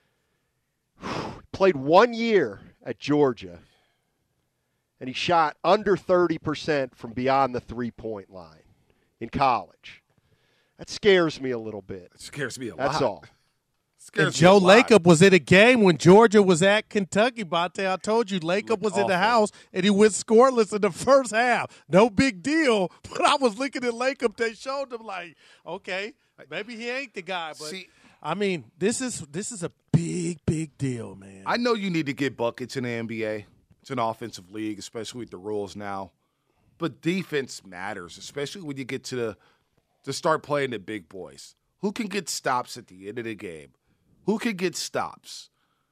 S4: Played one year at Georgia, and he shot under thirty percent from beyond the three-point line in college. That scares me a little bit.
S2: It scares me a
S4: That's
S2: lot.
S4: all.
S2: Scares
S5: And
S2: me
S5: Joe
S2: a lot.
S5: Lacob was at a game when Georgia was at Kentucky, Bonte. I told you, Lacob was in the
S2: awful.
S5: house, and he went scoreless in the first half. No big deal, but I was looking at Lacob. They showed him like, okay, maybe he ain't the guy. But,
S2: See-
S5: I mean, this is this is a big, big deal, man.
S2: I know you need to get buckets in the N B A. It's an offensive league, especially with the rules now. But defense matters, especially when you get to the to start playing the big boys. Who can get stops at the end of the game? Who can get stops?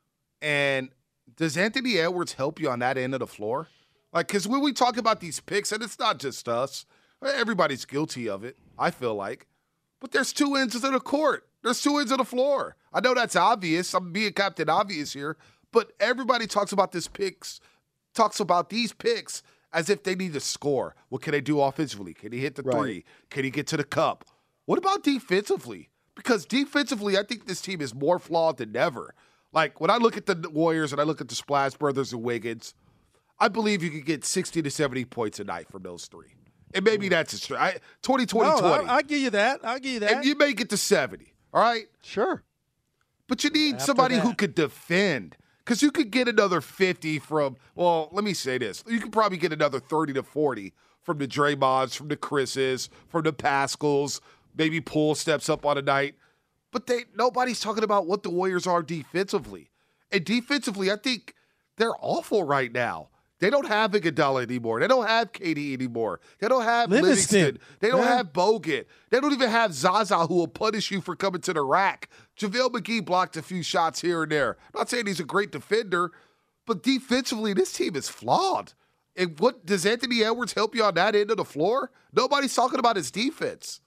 S2: And does Anthony Edwards help you on that end of the floor? Like, because when we talk about these picks, and it's not just us, everybody's guilty of it, I feel like. But there's two ends of the court. There's two ends of the floor. I know that's obvious. I'm being Captain Obvious here. But everybody talks about this picks, talks about these picks as if they need to score. What can they do offensively? Can he hit the
S4: Right.
S2: three? Can he get to the cup? What about defensively? Because defensively, I think this team is more flawed than ever. Like, when I look at the Warriors and I look at the Splash Brothers and Wiggins, I believe you could get sixty to seventy points a night from those three. And maybe that's a str- I twenty twenty
S5: no,
S2: twenty.
S5: I, I give you that. I'll give you that.
S2: And you may get to seventy, all right?
S4: Sure.
S2: But you need
S5: After
S2: somebody who
S5: that.
S2: could defend. Because you could get another fifty from, well, let me say this. You could probably get another thirty to forty from the Draymonds, from the Chris's, from the Pascals. Maybe Poole steps up on a night. But they nobody's talking about what the Warriors are defensively. And defensively, I think they're awful right now. They don't have Iguodala anymore. They don't have K D anymore. They don't have
S5: Livingston.
S2: Livingston. They don't
S5: Yeah.
S2: have Bogut. They don't even have Zaza, who will punish you for coming to the rack. JaVale McGee blocked a few shots here and there. Not saying he's a great defender, but defensively, this team is flawed. And what does Anthony Edwards help you on that end of the floor? Nobody's talking about his defense.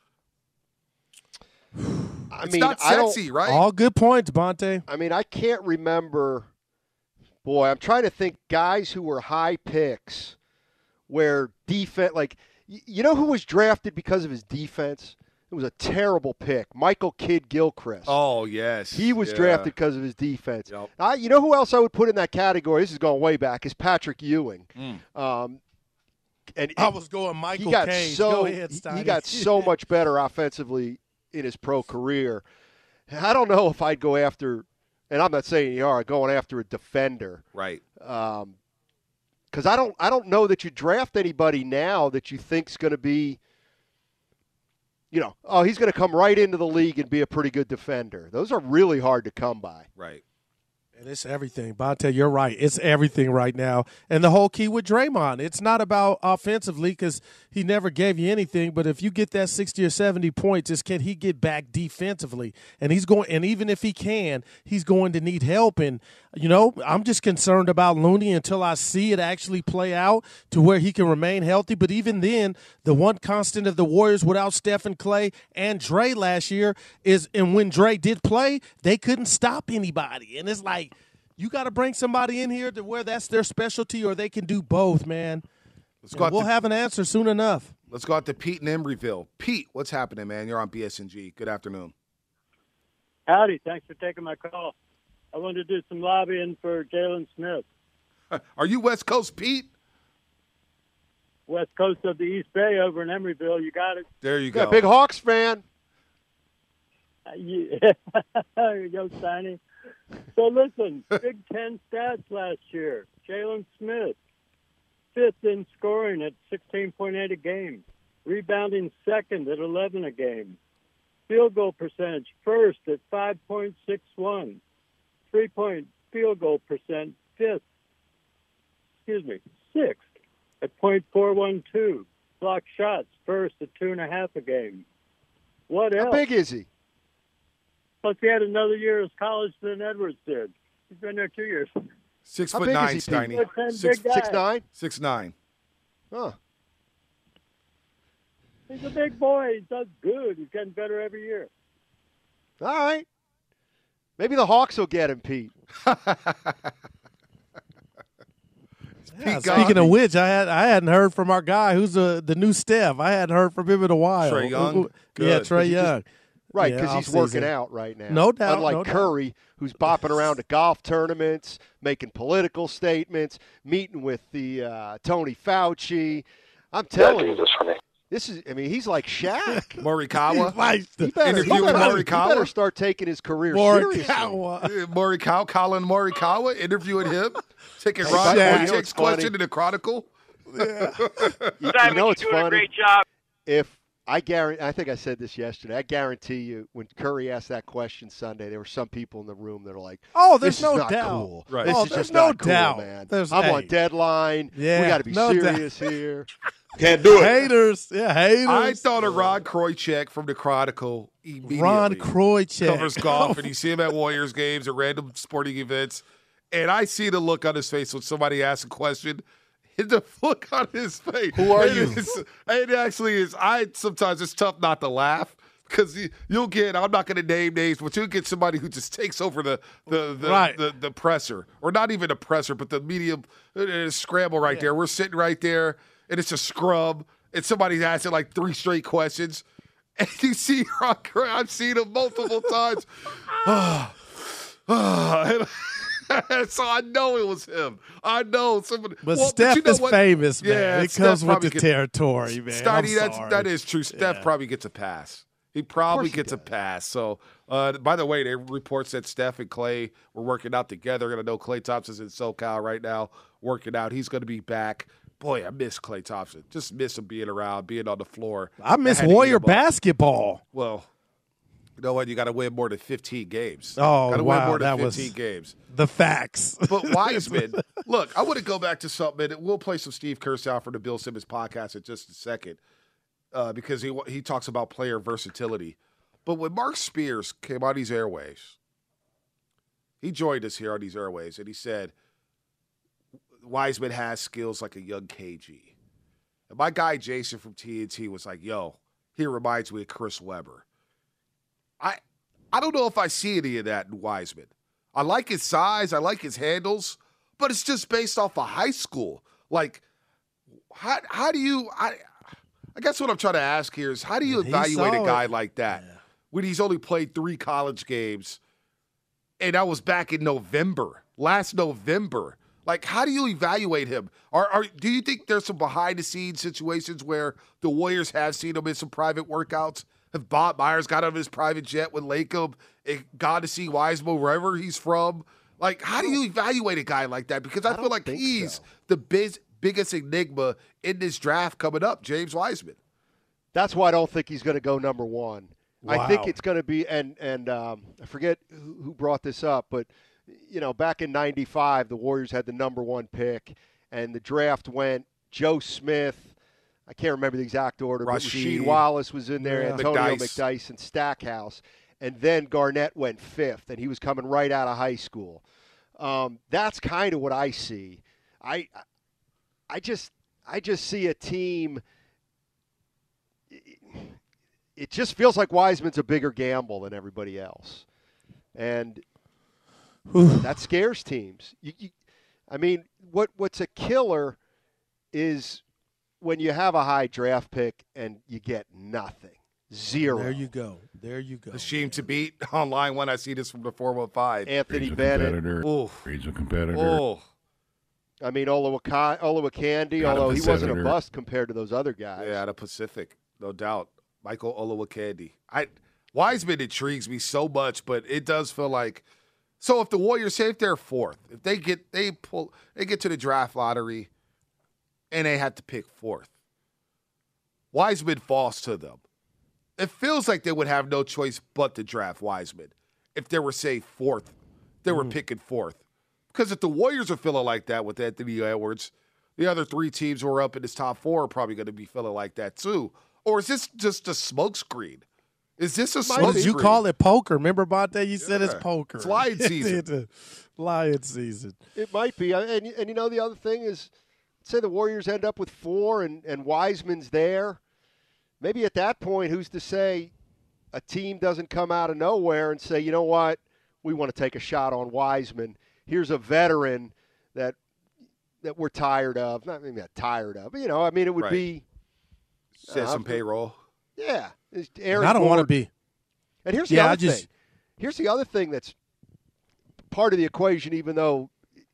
S4: I
S2: It's
S4: mean,
S2: not
S4: I don't-
S2: sexy, right?
S5: All good points, Bonte.
S4: I mean, I can't remember. Boy, I'm trying to think guys who were high picks where defense, like, y- you know who was drafted because of his defense? It was a terrible pick. Michael Kidd Gilchrist.
S2: Oh, yes.
S4: He was
S2: Yeah.
S4: drafted because of his defense.
S2: Yep.
S4: I, you know who else I would put in that category? This is going way back. Is Patrick Ewing.
S2: Mm.
S4: Um, and
S5: I was going Michael
S4: he got
S5: Cage.
S4: so
S5: Go ahead,
S4: he- he
S5: Steiny.
S4: got so much better offensively in his pro career. I don't know if I'd go after, and I'm not saying you are going after a defender,
S2: Right.
S4: because I don't I don't know that you draft anybody now that you think's going to be, you know, oh, he's going to come right into the league and be a pretty good defender. Those are really hard to come by.
S2: Right.
S5: And it's everything. Bonte, you're right. It's everything right now. And the whole key with Draymond, it's not about offensively because he never gave you anything. But if you get that sixty or seventy points, it's can he get back defensively? And he's going. And even if he can, he's going to need help. And you know, I'm just concerned about Looney until I see it actually play out to where he can remain healthy. But even then, the one constant of the Warriors without Stephen Clay and Dre last year is, and when Dre did play, they couldn't stop anybody. And it's like, you got to bring somebody in here to where that's their specialty, or they can do both, man.
S2: Let's
S5: And
S2: go out
S5: we'll
S2: to-
S5: have an answer soon enough.
S2: Let's go out to Pete in Embryville. Pete, what's happening, man? You're on B S N G. Good afternoon.
S6: Howdy. Thanks for taking my call. I wanted to do some lobbying for Jalen Smith,
S2: Are you West Coast Pete?
S6: west coast of the East Bay over in Emeryville. You got it.
S2: There you
S4: Yeah,
S2: go.
S4: big Hawks fan.
S6: Uh, yeah. There you go, Steiny. So listen, Big Ten stats last year. Jalen Smith, fifth in scoring at sixteen point eight a game. Rebounding second at eleven a game. Field goal percentage first at five point six one. Three-point field goal percent, fifth, excuse me, sixth at point four one two. Block shots, first at two and a half a game. What else?
S4: How big is he?
S6: Plus, he had another year as college than Edwards did. He's been there two years.
S2: Six
S4: How
S2: foot
S4: big is
S2: nine,
S4: he,
S2: Steiny.
S6: Pete?
S2: Six,
S6: Big guy.
S4: Six nine?
S2: six nine.
S4: Huh.
S6: He's a big boy. He does good. He's getting better every year.
S4: All right. Maybe the Hawks will get him, Pete.
S5: Yeah,
S2: Pete
S5: speaking
S2: Godby.
S5: of which, I had I hadn't heard from our guy who's uh, the new Steph. I hadn't heard from him in a while.
S2: Trae Young?
S5: Who- who-
S2: Good.
S5: Yeah,
S2: 'Cause
S5: Trey
S4: he just-
S5: Young.
S4: Right,
S5: Yeah,
S4: because he's
S5: off-season.
S4: working out right now.
S5: No doubt,
S4: Unlike
S5: no doubt.
S4: Curry, who's bopping around to golf tournaments, making political statements, meeting with the uh, Tony Fauci. I'm telling you, this is. I mean, he's like Shaq.
S2: Morikawa.
S5: Nice.
S4: He better, he
S2: Interviewing
S4: better, he
S2: Morikawa?
S4: better start taking his career seriously.
S5: Morikawa.
S2: Uh, Morikawa, Colin Morikawa, interviewing him, taking
S4: Hey,
S2: Ron
S4: Shaq, you know
S2: Wojcik's
S4: what's funny?
S2: question in the Chronicle.
S4: You, you
S9: Simon,
S4: know what's
S9: you're doing
S4: funny?
S9: a great job.
S4: If I guarantee, I think I said this yesterday. I guarantee you, when Curry asked that question Sunday, there were some people in the room that are like,
S5: Oh, there's
S4: "This
S5: no
S4: is not
S5: doubt.
S4: cool.
S2: Right.
S4: This
S5: Oh,
S4: is
S5: there's
S4: just
S5: no
S4: not cool,
S5: doubt.
S4: man.
S5: There's-
S4: I'm
S5: hey.
S4: on deadline.
S5: Yeah,
S4: we got to be
S5: no doubt.
S4: serious here."
S7: Can't do it.
S5: Haters. Yeah, haters.
S2: I thought of Ron Kroichek from the Chronicle immediately.
S5: Ron Kroichek.
S2: Covers golf, and you see him at Warriors games or random sporting events. And I see the look on his face when somebody asks a question. The look on his face.
S4: Who are
S2: And
S4: you?
S2: it's- It actually is. I sometimes it's tough not to laugh because you, you'll get. I'm not going to name names, but you'll get somebody who just takes over the the the,
S5: Right.
S2: the, the presser, or not even a presser, but the medium uh, scramble right there. We're sitting right there, and it's a scrub, and somebody's asking like three straight questions, and you see Ron Kroichek. I've seen him multiple times. And so I know it was him. I know somebody.
S5: But
S2: well,
S5: Steph
S2: you know
S5: is
S2: what?
S5: famous, man.
S2: Yeah,
S5: it
S2: Steph
S5: comes with
S2: probably
S5: the
S2: gets-
S5: territory, man. I'm
S2: Steiny, that's
S5: sorry.
S2: that is true. Steph
S5: Yeah.
S2: probably gets a pass. He probably
S4: he
S2: gets a
S4: does.
S2: pass. So, uh, by the way, there were reports that Steph and Clay were working out together. And I know Klay Thompson's in SoCal right now working out. He's going to be back. Boy, I miss Klay Thompson. Just miss him being around, being on the floor.
S5: I miss
S2: had to eat
S5: Warrior
S2: him up.
S5: basketball.
S2: Well, you know what? You got to win more than fifteen games.
S5: Oh,
S2: got to
S5: wow,
S2: win more than
S5: that was-
S2: fifteen games.
S5: The facts.
S2: But Wiseman, look, I want to go back to something. And we'll play some Steve Kerr sound for the Bill Simmons podcast in just a second uh, because he he talks about player versatility. But when Mark Spears came on these airwaves, he joined us here on these airwaves, and he said Wiseman has skills like a young K G. And my guy Jason from T N T was like, yo, he reminds me of Chris Webber. I I don't know if I see any of that in Wiseman. I like his size. I like his handles, but it's just based off of high school. Like, how how do you? I I guess what I'm trying to ask here is how do you
S5: He
S2: evaluate a
S5: saw
S2: guy
S5: it.
S2: like that when he's only played three college games, and that was back in November, last November. Like, how do you evaluate him? Are, are do you think there's some behind the scenes situations where the Warriors have seen him in some private workouts? Have Bob Myers got on his private jet with Lacob and gone to see Wiseman wherever he's from? Like, how do you evaluate a guy like that? Because I,
S4: I
S2: feel
S4: don't
S2: like
S4: think
S2: he's
S4: so.
S2: the biz, biggest enigma in this draft coming up, James Wiseman.
S4: That's why I don't think he's going to go number one. I think
S5: Wow.
S4: it's going to be, and and um, I forget who, who brought this up, but you know, back in ninety-five, the Warriors had the number one pick, and the draft went Joe Smith. I can't remember the exact order, but
S2: Rasheed.
S4: Rasheed Wallace was in there,
S5: Yeah.
S4: Antonio
S2: McDyess.
S4: McDyess, Stackhouse, and then Garnett went fifth, and he was coming right out of high school. Um, that's kind of what I see. I, I just, I just see a team. It just feels like Wiseman's a bigger gamble than everybody else, and that scares teams. You, you, I mean, what what's a killer is when you have a high draft pick and you get nothing, zero.
S5: There you go. There you go.
S2: A shame to beat on line one. I see this from the four one five.
S4: Anthony
S7: He's a
S4: Bennett.
S7: competitor.
S2: Oh,
S7: He's a competitor.
S2: oh.
S4: I mean, Olawaka- Olawakandi,
S7: Not a
S4: although he wasn't a
S7: competitor.
S4: bust compared to those other guys.
S2: Yeah, the Pacific, no doubt. Michael Olawakandi. I Wiseman intrigues me so much, but it does feel like so. If the Warriors, say if they're fourth, if they get they pull they get to the draft lottery, and they have to pick fourth, Wiseman falls to them. It feels like they would have no choice but to draft Wiseman if they were say fourth. They were picking fourth. Because if the Warriors are feeling like that with Anthony Edwards, the other three teams who are up in this top four are probably going to be feeling like that too. Or is this just a smokescreen? Is this a smoke
S5: What did you
S2: screen?
S5: call it? Poker. Remember about that? You
S2: Yeah.
S5: said it's poker.
S2: It's lion season.
S5: It's lion season.
S4: It might be. And, and you know, the other thing is, say the Warriors end up with four and, and Wiseman's there. Maybe at that point, who's to say a team doesn't come out of nowhere and say, you know what, we want to take a shot on Wiseman. Here's a veteran that that we're tired of. Not maybe not tired of, but, you know, I mean, it would
S2: Right.
S4: be.
S2: Set
S4: uh,
S2: some payroll.
S4: Yeah. It's
S5: And
S4: Aaron
S5: I don't want to
S4: Gordon.
S5: be.
S4: And here's the
S5: Yeah,
S4: other
S5: I just-
S4: thing. Here's the other thing that's part of the equation, even though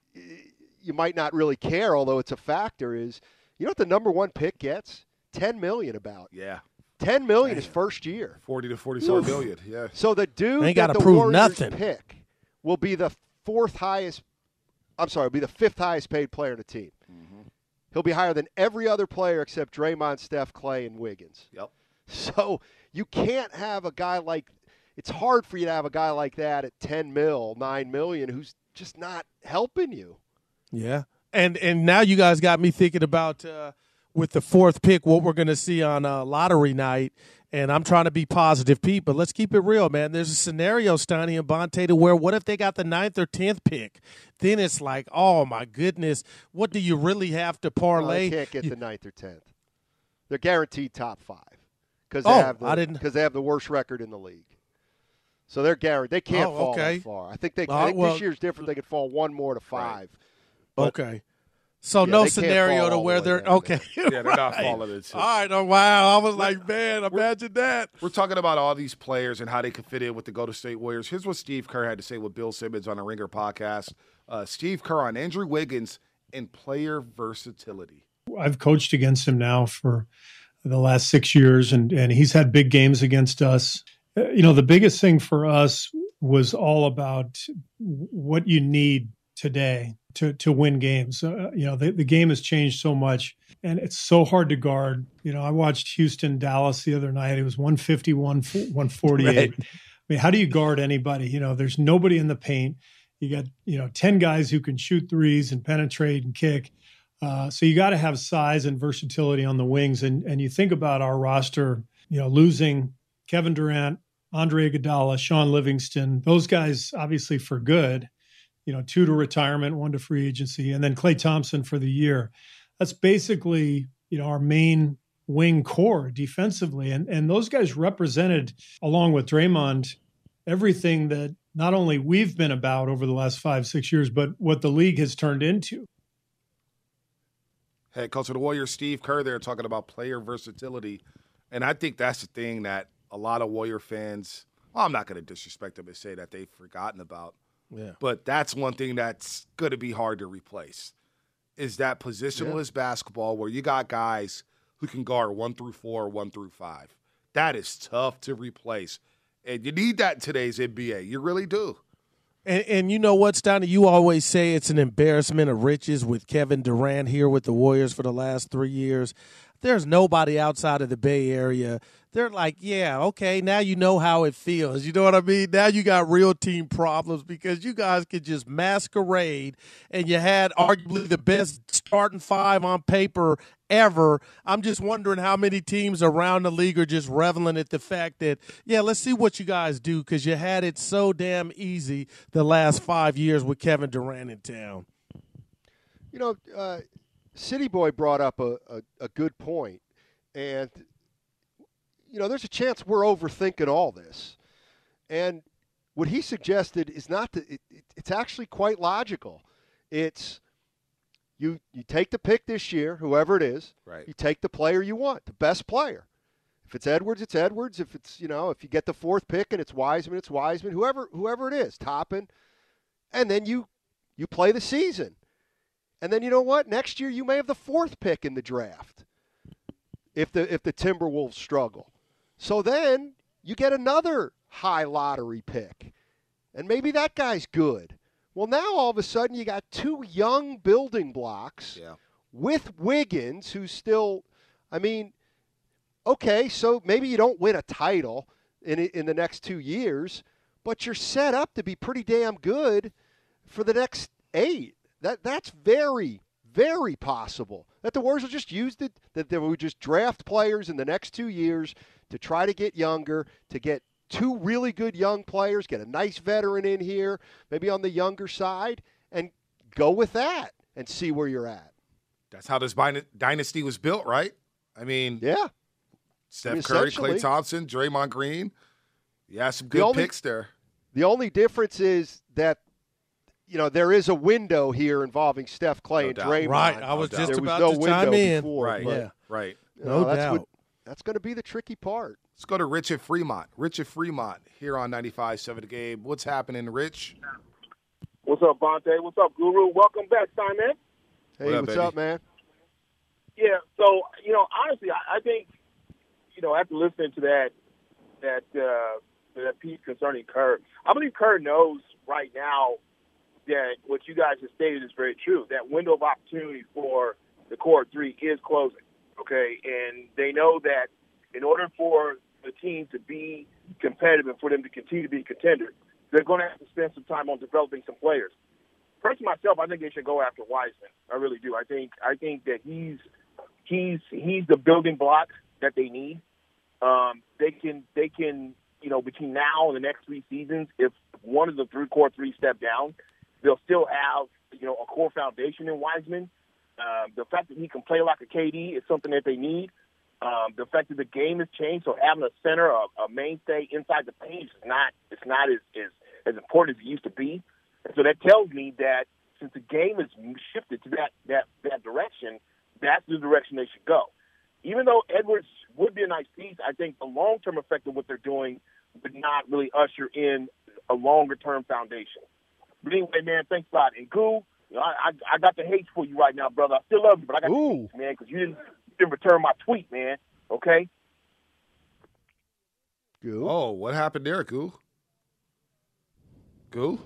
S4: you might not really care, although it's a factor, is you know what the number one pick gets? ten million dollars about.
S2: Yeah.
S4: ten million dollars his first year.
S2: forty to forty-seven
S4: Oof.
S2: million. Yeah.
S4: So the dude
S5: Ain't
S4: that
S5: gotta
S4: the
S5: prove
S4: Warriors
S5: nothing.
S4: pick will be the fourth highest, I'm sorry, will be the fifth highest paid player in the team.
S2: Mm-hmm.
S4: He'll be higher than every other player except Draymond, Steph, Clay, and Wiggins.
S2: Yep.
S4: So you can't have a guy like – it's hard for you to have a guy like that at ten mil, nine million, who's just not helping you.
S5: Yeah. And and now you guys got me thinking about uh, with the fourth pick what we're going to see on uh, lottery night. And I'm trying to be positive, Pete, but let's keep it real, man. There's a scenario, Steiny and Bonte, to where what if they got the ninth or tenth pick? Then it's like, oh, my goodness, what do you really have to
S4: No,
S5: parlay?
S4: they can't get
S5: You-
S4: the ninth or tenth. They're guaranteed top five because
S5: Oh,
S4: they, have the-
S5: I didn't-
S4: 'cause they have the worst record in the league. So they're guaranteed. They can't
S5: Oh,
S4: fall
S5: okay.
S4: that far. I think they.
S5: Uh,
S4: I think
S5: well-
S4: this year's different. They could fall one more to five. But-
S5: Okay. So
S4: Yeah,
S5: no
S4: they can't
S5: scenario
S4: fall
S5: to
S4: all the
S5: where
S4: way
S5: they're
S4: down
S5: okay.
S2: Yeah, they're not
S5: Right.
S2: falling into.
S5: All right. Oh wow. I was like, man, imagine that.
S2: We're talking about all these players and how they can fit in with the Golden State Warriors. Here's what Steve Kerr had to say with Bill Simmons on the Ringer podcast. Uh, Steve Kerr on Andrew Wiggins and player versatility.
S9: I've coached against him now for the last six years, and, and he's had big games against us. Uh, You know, the biggest thing for us was all about what you need today to to win games. Uh, you know, the, the game has changed so much, and it's so hard to guard. You know, I watched Houston, Dallas the other night. It was one fifty-one, one forty-eight.
S5: Right.
S9: I mean, how do you guard anybody? You know, there's nobody in the paint. You got, you know, ten guys who can shoot threes and penetrate and kick. Uh, so you got to have size and versatility on the wings. And and you think about our roster, you know, losing Kevin Durant, Andre Iguodala, Sean Livingston, those guys obviously for good, you know, two to retirement, one to free agency, and then Klay Thompson for the year. That's basically, you know, our main wing core defensively. And, and those guys represented, along with Draymond, everything that not only we've been about over the last five, six years, but what the league has turned into.
S2: Head coach of the Warriors, Steve Kerr, there talking about player versatility. And I think that's the thing that a lot of Warrior fans, well, I'm not going to disrespect them and say that they've forgotten about.
S5: Yeah.
S2: But that's one thing that's going to be hard to replace is that positionless basketball where you got guys who can guard one through four, one through five. That is tough to replace. And you need that in today's N B A. You really do.
S5: And, and you know what, Steiny? You always say it's an embarrassment of riches with Kevin Durant here with the Warriors for the last three years. There's nobody outside of the Bay Area. They're like, yeah, okay, now you know how it feels. You know what I mean? Now you got real team problems because you guys could just masquerade, and you had arguably the best starting five on paper ever. I'm just wondering how many teams around the league are just reveling at the fact that, yeah, let's see what you guys do because you had it so damn easy the last five years with Kevin Durant in town.
S4: You know, uh, City Boy brought up a, a, a good point, and you know, there's a chance we're overthinking all this. And what he suggested is not that it, it, it's actually quite logical. It's you you take the pick this year, whoever it is.
S2: Right.
S4: You take the player you want, the best player. If it's Edwards, it's Edwards. If it's, you know, if you get the fourth pick and it's Wiseman, it's Wiseman. Whoever whoever it is, Toppin. And then you you play the season. And then you know what? Next year you may have the fourth pick in the draft. If the if the Timberwolves struggle. So then you get another high lottery pick. And maybe that guy's good. Well, now all of a sudden you got two young building blocks
S2: Yeah.
S4: with Wiggins, who's still, I mean, okay, so maybe you don't win a title in in the next two years, but you're set up to be pretty damn good for the next eight. That that's very, very possible. That the Warriors will just use it, that they would just draft players in the next two years to try to get younger, to get two really good young players, get a nice veteran in here, maybe on the younger side, and go with that and see where you're at.
S2: That's how this dynasty was built, right? I mean,
S4: yeah.
S2: Steph
S4: I mean,
S2: Curry, Klay Thompson, Draymond Green. You have some good
S4: only,
S2: picks there.
S4: The only difference is that, you know, there is a window here involving Steph, Klay,
S2: no
S4: and
S2: doubt.
S4: Draymond.
S5: Right, I was
S2: no
S5: just
S4: there
S5: about
S4: was no
S5: to chime in.
S4: Before,
S2: right,
S4: but,
S5: yeah.
S2: right.
S4: You know,
S5: No
S4: that's
S5: doubt.
S4: What, that's going to be the tricky part.
S2: Let's go to Rich at Fremont. Rich at Fremont here on ninety-five point seven The Game. What's happening, Rich?
S10: What's up, Bonte? What's up, Guru? Welcome back, Simon.
S4: Hey,
S2: what up,
S4: what's
S2: baby?
S4: up, man?
S10: Yeah, so, you know, honestly, I, I think, you know, after listening to that that uh, that piece concerning Kerr, I believe Kerr knows right now that what you guys have stated is very true. That window of opportunity for the core three is closing, okay? And they know that in order for the team to be competitive and for them to continue to be a contender, they're going to have to spend some time on developing some players. Personally, myself, I think they should go after Wiseman. I really do. I think I think that he's he's he's the building block that they need. Um, they can they can you know between now and the next three seasons, if one of the three core three step down, they'll still have you know a core foundation in Wiseman. Um, the fact that he can play like a K D is something that they need. Um, the fact that the game has changed, so having a center, a, a mainstay inside the paint is not it's not as, as as important as it used to be. And so that tells me that since the game has shifted to that that that direction, that's the direction they should go. Even though Edwards would be a nice piece, I think the long-term effect of what they're doing would not really usher in a longer-term foundation. But anyway, man, thanks a lot. And Goo, you know, I, I I got the hate for you right now, brother. I still love you, but I got
S4: Ooh.
S10: the hate, man, because you didn't, you didn't return my tweet, man. Okay?
S4: Goo.
S2: Oh, what happened there, Goo? Goo?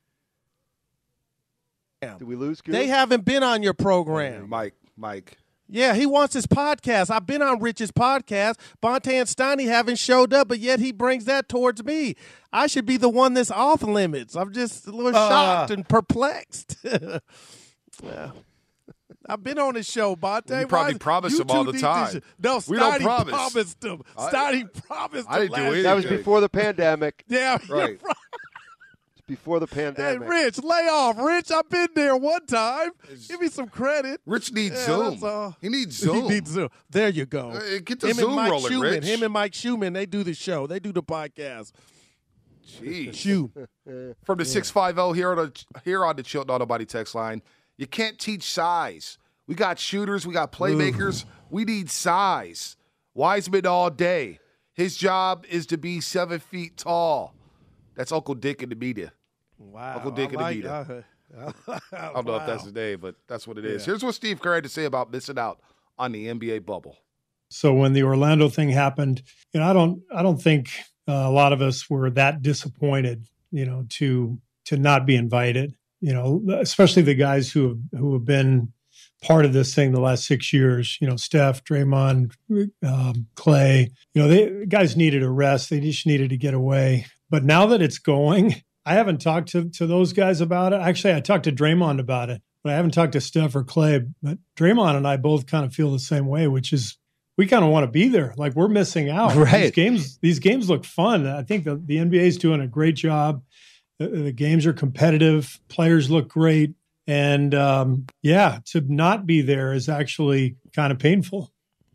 S4: Did we lose Goo?
S5: They haven't been on your program.
S2: Mike, Mike.
S5: Yeah, he wants his podcast. I've been on Rich's podcast. Bonte and Steiny haven't showed up, but yet he brings that towards me. I should be the one that's off limits. I'm just a little
S2: Uh.
S5: shocked and perplexed. Yeah. I've been on his show, Bonte.
S2: We probably
S5: Why-
S2: promise
S5: you
S2: him all
S5: two
S2: the
S5: need
S2: time.
S5: to- No,
S2: We don't
S5: Steiny
S2: promise.
S5: promised him.
S2: I-
S5: Steiny promised
S2: I
S5: him
S2: didn't do
S5: last
S2: it.
S4: That was
S2: Okay.
S4: before the pandemic.
S5: Yeah,
S2: Right.
S5: you're right.
S4: Before the
S5: Hey,
S4: pandemic.
S5: Rich, lay off. Rich, I've been there one time.
S2: It's-
S5: Give me some credit.
S2: Rich needs
S5: Yeah,
S2: Zoom.
S5: that's all.
S2: He needs
S5: He
S2: Zoom.
S5: needs Zoom. There you go.
S2: Uh, get the
S5: him
S2: Zoom
S5: and Mike
S2: rolling,
S5: Schumann.
S2: Rich.
S5: Him and Mike Schumann, they do the show. They do the podcast.
S2: Jeez.
S5: Shoot.
S2: From the six five zero here on the here on the Chilton Auto Body text line, you can't teach size. We got shooters, we got playmakers. We need size. Wiseman all day. His job is to be seven feet tall. That's Uncle Dick in the media.
S5: Wow.
S2: Uncle Dick
S5: I
S2: in the
S5: like-
S2: media.
S5: I,
S2: I don't know if that's his name, but that's what it is.
S5: Yeah.
S2: Here's what Steve Kerr had to say about missing out on the N B A bubble.
S9: So when the Orlando thing happened, you know, I don't, I don't think uh, a lot of us were that disappointed, you know, to to not be invited. You know, especially the guys who have who have been part of this thing the last six years. You know, Steph, Draymond, um, Klay. You know, they guys needed a rest. They just needed to get away. But now that it's going, I haven't talked to to those guys about it. Actually, I talked to Draymond about it, but I haven't talked to Steph or Klay. But Draymond and I both kind of feel the same way, which is, we kind of want to be there. Like, we're missing out.
S5: Right.
S9: These games, these games look fun. I think the, the N B A is doing a great job. The, the games are competitive. Players look great. And um, yeah, to not be there is actually kind of painful.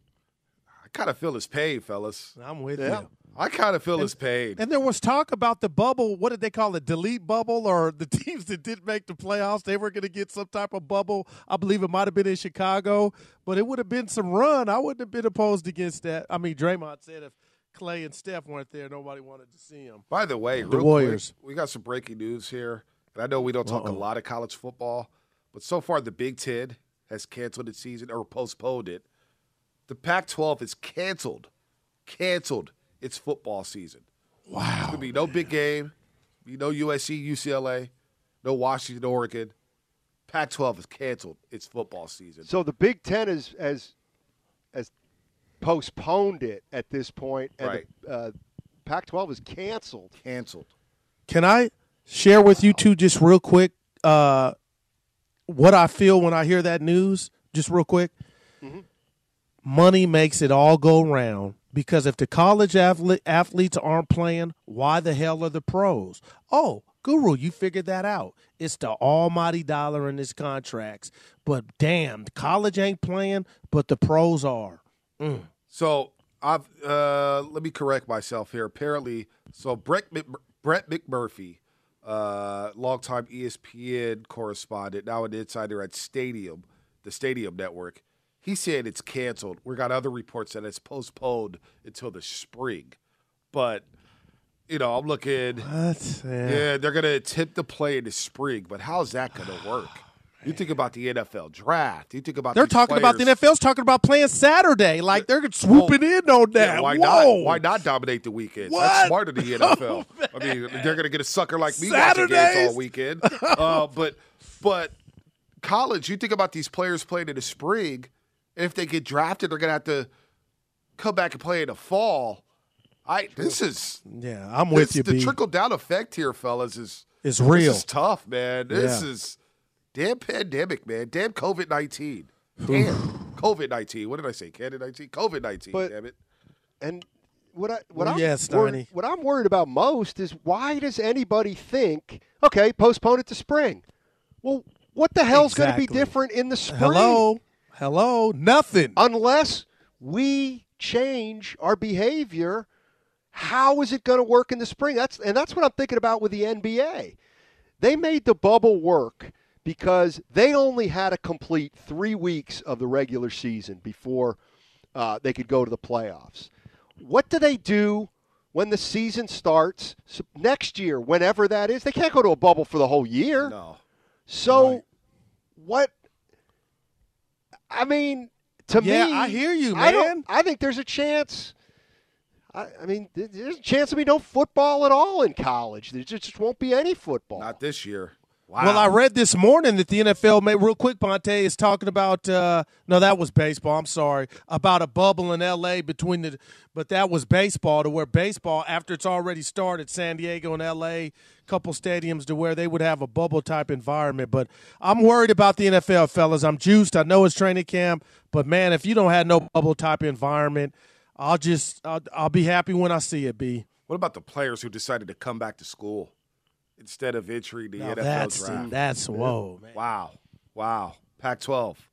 S2: I kind of feel his pain, fellas.
S5: I'm with
S4: Yeah.
S5: you.
S2: I kind of feel his pain.
S5: And there was talk about the bubble. What did they call it? Delete bubble, or the teams that didn't make the playoffs, they were going to get some type of bubble. I believe it might have been in Chicago, but it would have been some run. I wouldn't have been opposed against that. I mean, Draymond said if Klay and Steph weren't there, nobody wanted to see them.
S2: By the way,
S5: The
S2: real
S5: Warriors.
S2: quick, we got some breaking news here. And I know we don't talk
S5: Uh-oh.
S2: a lot of college football, but so far the Big Ten has canceled its season or postponed it. The Pac twelve is canceled, canceled its football season.
S5: Wow.
S2: There's going to be no big game, be no U S C, U C L A, no Washington, Oregon. Pac twelve has canceled its football season.
S4: So the Big Ten is has has postponed it at this point, and
S2: Right.
S4: the uh, Pac twelve is canceled.
S2: Canceled.
S5: Can I share with you two just real quick? Uh, what I feel when I hear that news, just real quick, mm-hmm. money makes it all go round. Because if the college athlete, athletes aren't playing, why the hell are the pros? Oh, Guru, you figured that out. It's the almighty dollar in his contracts. But damn, the college ain't playing, but the pros are. Mm.
S2: So I've uh, let me correct myself here. Apparently, so Brett Mc, Brett McMurphy, uh, longtime E S P N correspondent, now an insider at Stadium, the Stadium Network, he said it's canceled. We got other reports that it's postponed until the spring. But, you know, I'm looking. What? Yeah, yeah they're going to attempt to play in the spring. But how's that going to work? You think about the N F L draft. You think about
S5: they're talking
S2: players.
S5: about the N F L's talking about playing Saturday. Like they're swooping oh, in on that.
S2: Yeah, why
S5: Whoa.
S2: not? Why not dominate the weekends?
S5: What?
S2: That's smart of the N F L. Oh, I mean, they're going to get a sucker like me watching games all weekend. uh, but but college, you think about these players playing in the spring. If they get drafted, they're going to have to come back and play in the fall. I this is
S5: yeah, I'm with
S2: this,
S5: you.
S2: The
S5: B.
S2: trickle down effect here, fellas, is
S5: it's real.
S2: This is tough, man. This
S5: yeah.
S2: is damn pandemic, man. Damn COVID nineteen. Damn COVID nineteen. What did I say? COVID nineteen. COVID nineteen.
S4: But,
S2: damn it.
S4: And what I what
S5: well,
S4: I'm
S5: yes,
S4: worried, what I'm worried about most is why does anybody think okay, postpone it to spring? Well, what the hell's
S5: exactly.
S4: going to be different in the spring?
S5: Hello. Hello, nothing.
S4: Unless we change our behavior, how is it going to work in the spring? That's and that's what I'm thinking about with the N B A. They made the bubble work because they only had to complete three weeks of the regular season before uh, they could go to the playoffs. What do they do when the season starts so next year, whenever that is? They can't go to a bubble for the whole year.
S2: No.
S4: So
S2: right.
S4: what? I mean, to
S5: yeah,
S4: me,
S5: I hear you, man.
S4: I, don't, I think there's a chance. I, I mean, there's a chance of me no football at all in college. There just won't be any football.
S2: Not this year. Wow.
S5: Well, I read this morning that the N F L, real quick, Bonte, is talking about, uh, no, that was baseball, I'm sorry, about a bubble in L A between the, but that was baseball, to where baseball, after it's already started, San Diego and L A, couple stadiums to where they would have a bubble-type environment. But I'm worried about the N F L, fellas. I'm juiced. I know it's training camp, but, man, if you don't have no bubble-type environment, I'll just, I'll, I'll be happy when I see it, B.
S2: What about the players who decided to come back to school instead of entering the
S5: no,
S2: N F L
S5: that's,
S2: draft?
S5: That's, whoa, man.
S2: Wow. Wow. Pac twelve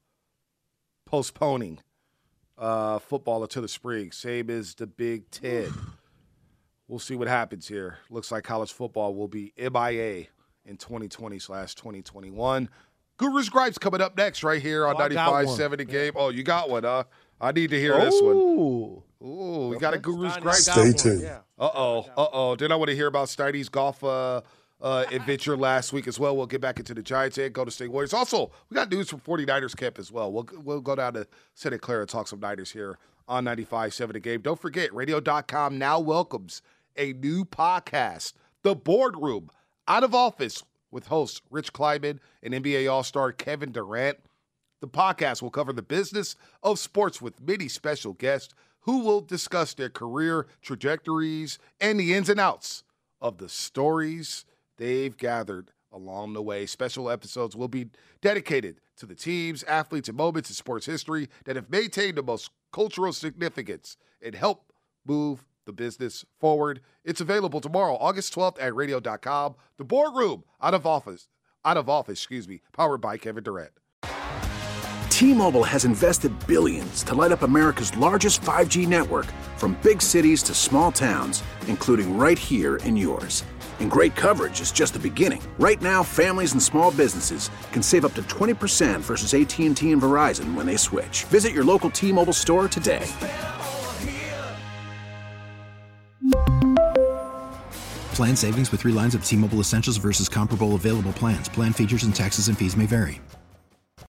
S2: postponing uh, football until the spring, same as the Big Ten. We'll see what happens here. Looks like college football will be M I A in twenty twenty slash twenty twenty-one. Guru's Gripes coming up next right here on
S5: oh,
S2: ninety-five point seven The Game. Oh, you got one, huh? I need to hear
S4: Ooh.
S2: this one. Ooh, we got a Guru's Gripes.
S7: Stay tuned.
S5: Yeah.
S2: Uh-oh, uh-oh. Then I want to hear about Steiny's golf uh, uh, adventure last week as well. We'll get back into the Giants and Golden State Warriors. Also, we got news from forty-niners camp as well. We'll we'll go down to Santa Clara and talk some Niners here on ninety-five point seven The Game. Don't forget, radio dot com now welcomes a new podcast, The Boardroom, Out of Office, with hosts Rich Kleiman and N B A All-Star Kevin Durant. The podcast will cover the business of sports with many special guests who will discuss their career trajectories and the ins and outs of the stories they've gathered along the way. Special episodes will be dedicated to the teams, athletes, and moments in sports history that have maintained the most cultural significance and help move the business forward. It's available tomorrow, August twelfth at radio dot com. The Boardroom, out of office, out of office, excuse me, powered by Kevin Durant.
S11: T-Mobile has invested billions to light up America's largest five G network, from big cities to small towns, including right here in yours. And great coverage is just the beginning. Right now, families and small businesses can save up to twenty percent versus A T and T and Verizon when they switch. Visit your local T-Mobile store today.
S12: Plan savings with three lines of T-Mobile Essentials versus comparable available plans. Plan features and taxes and fees may vary.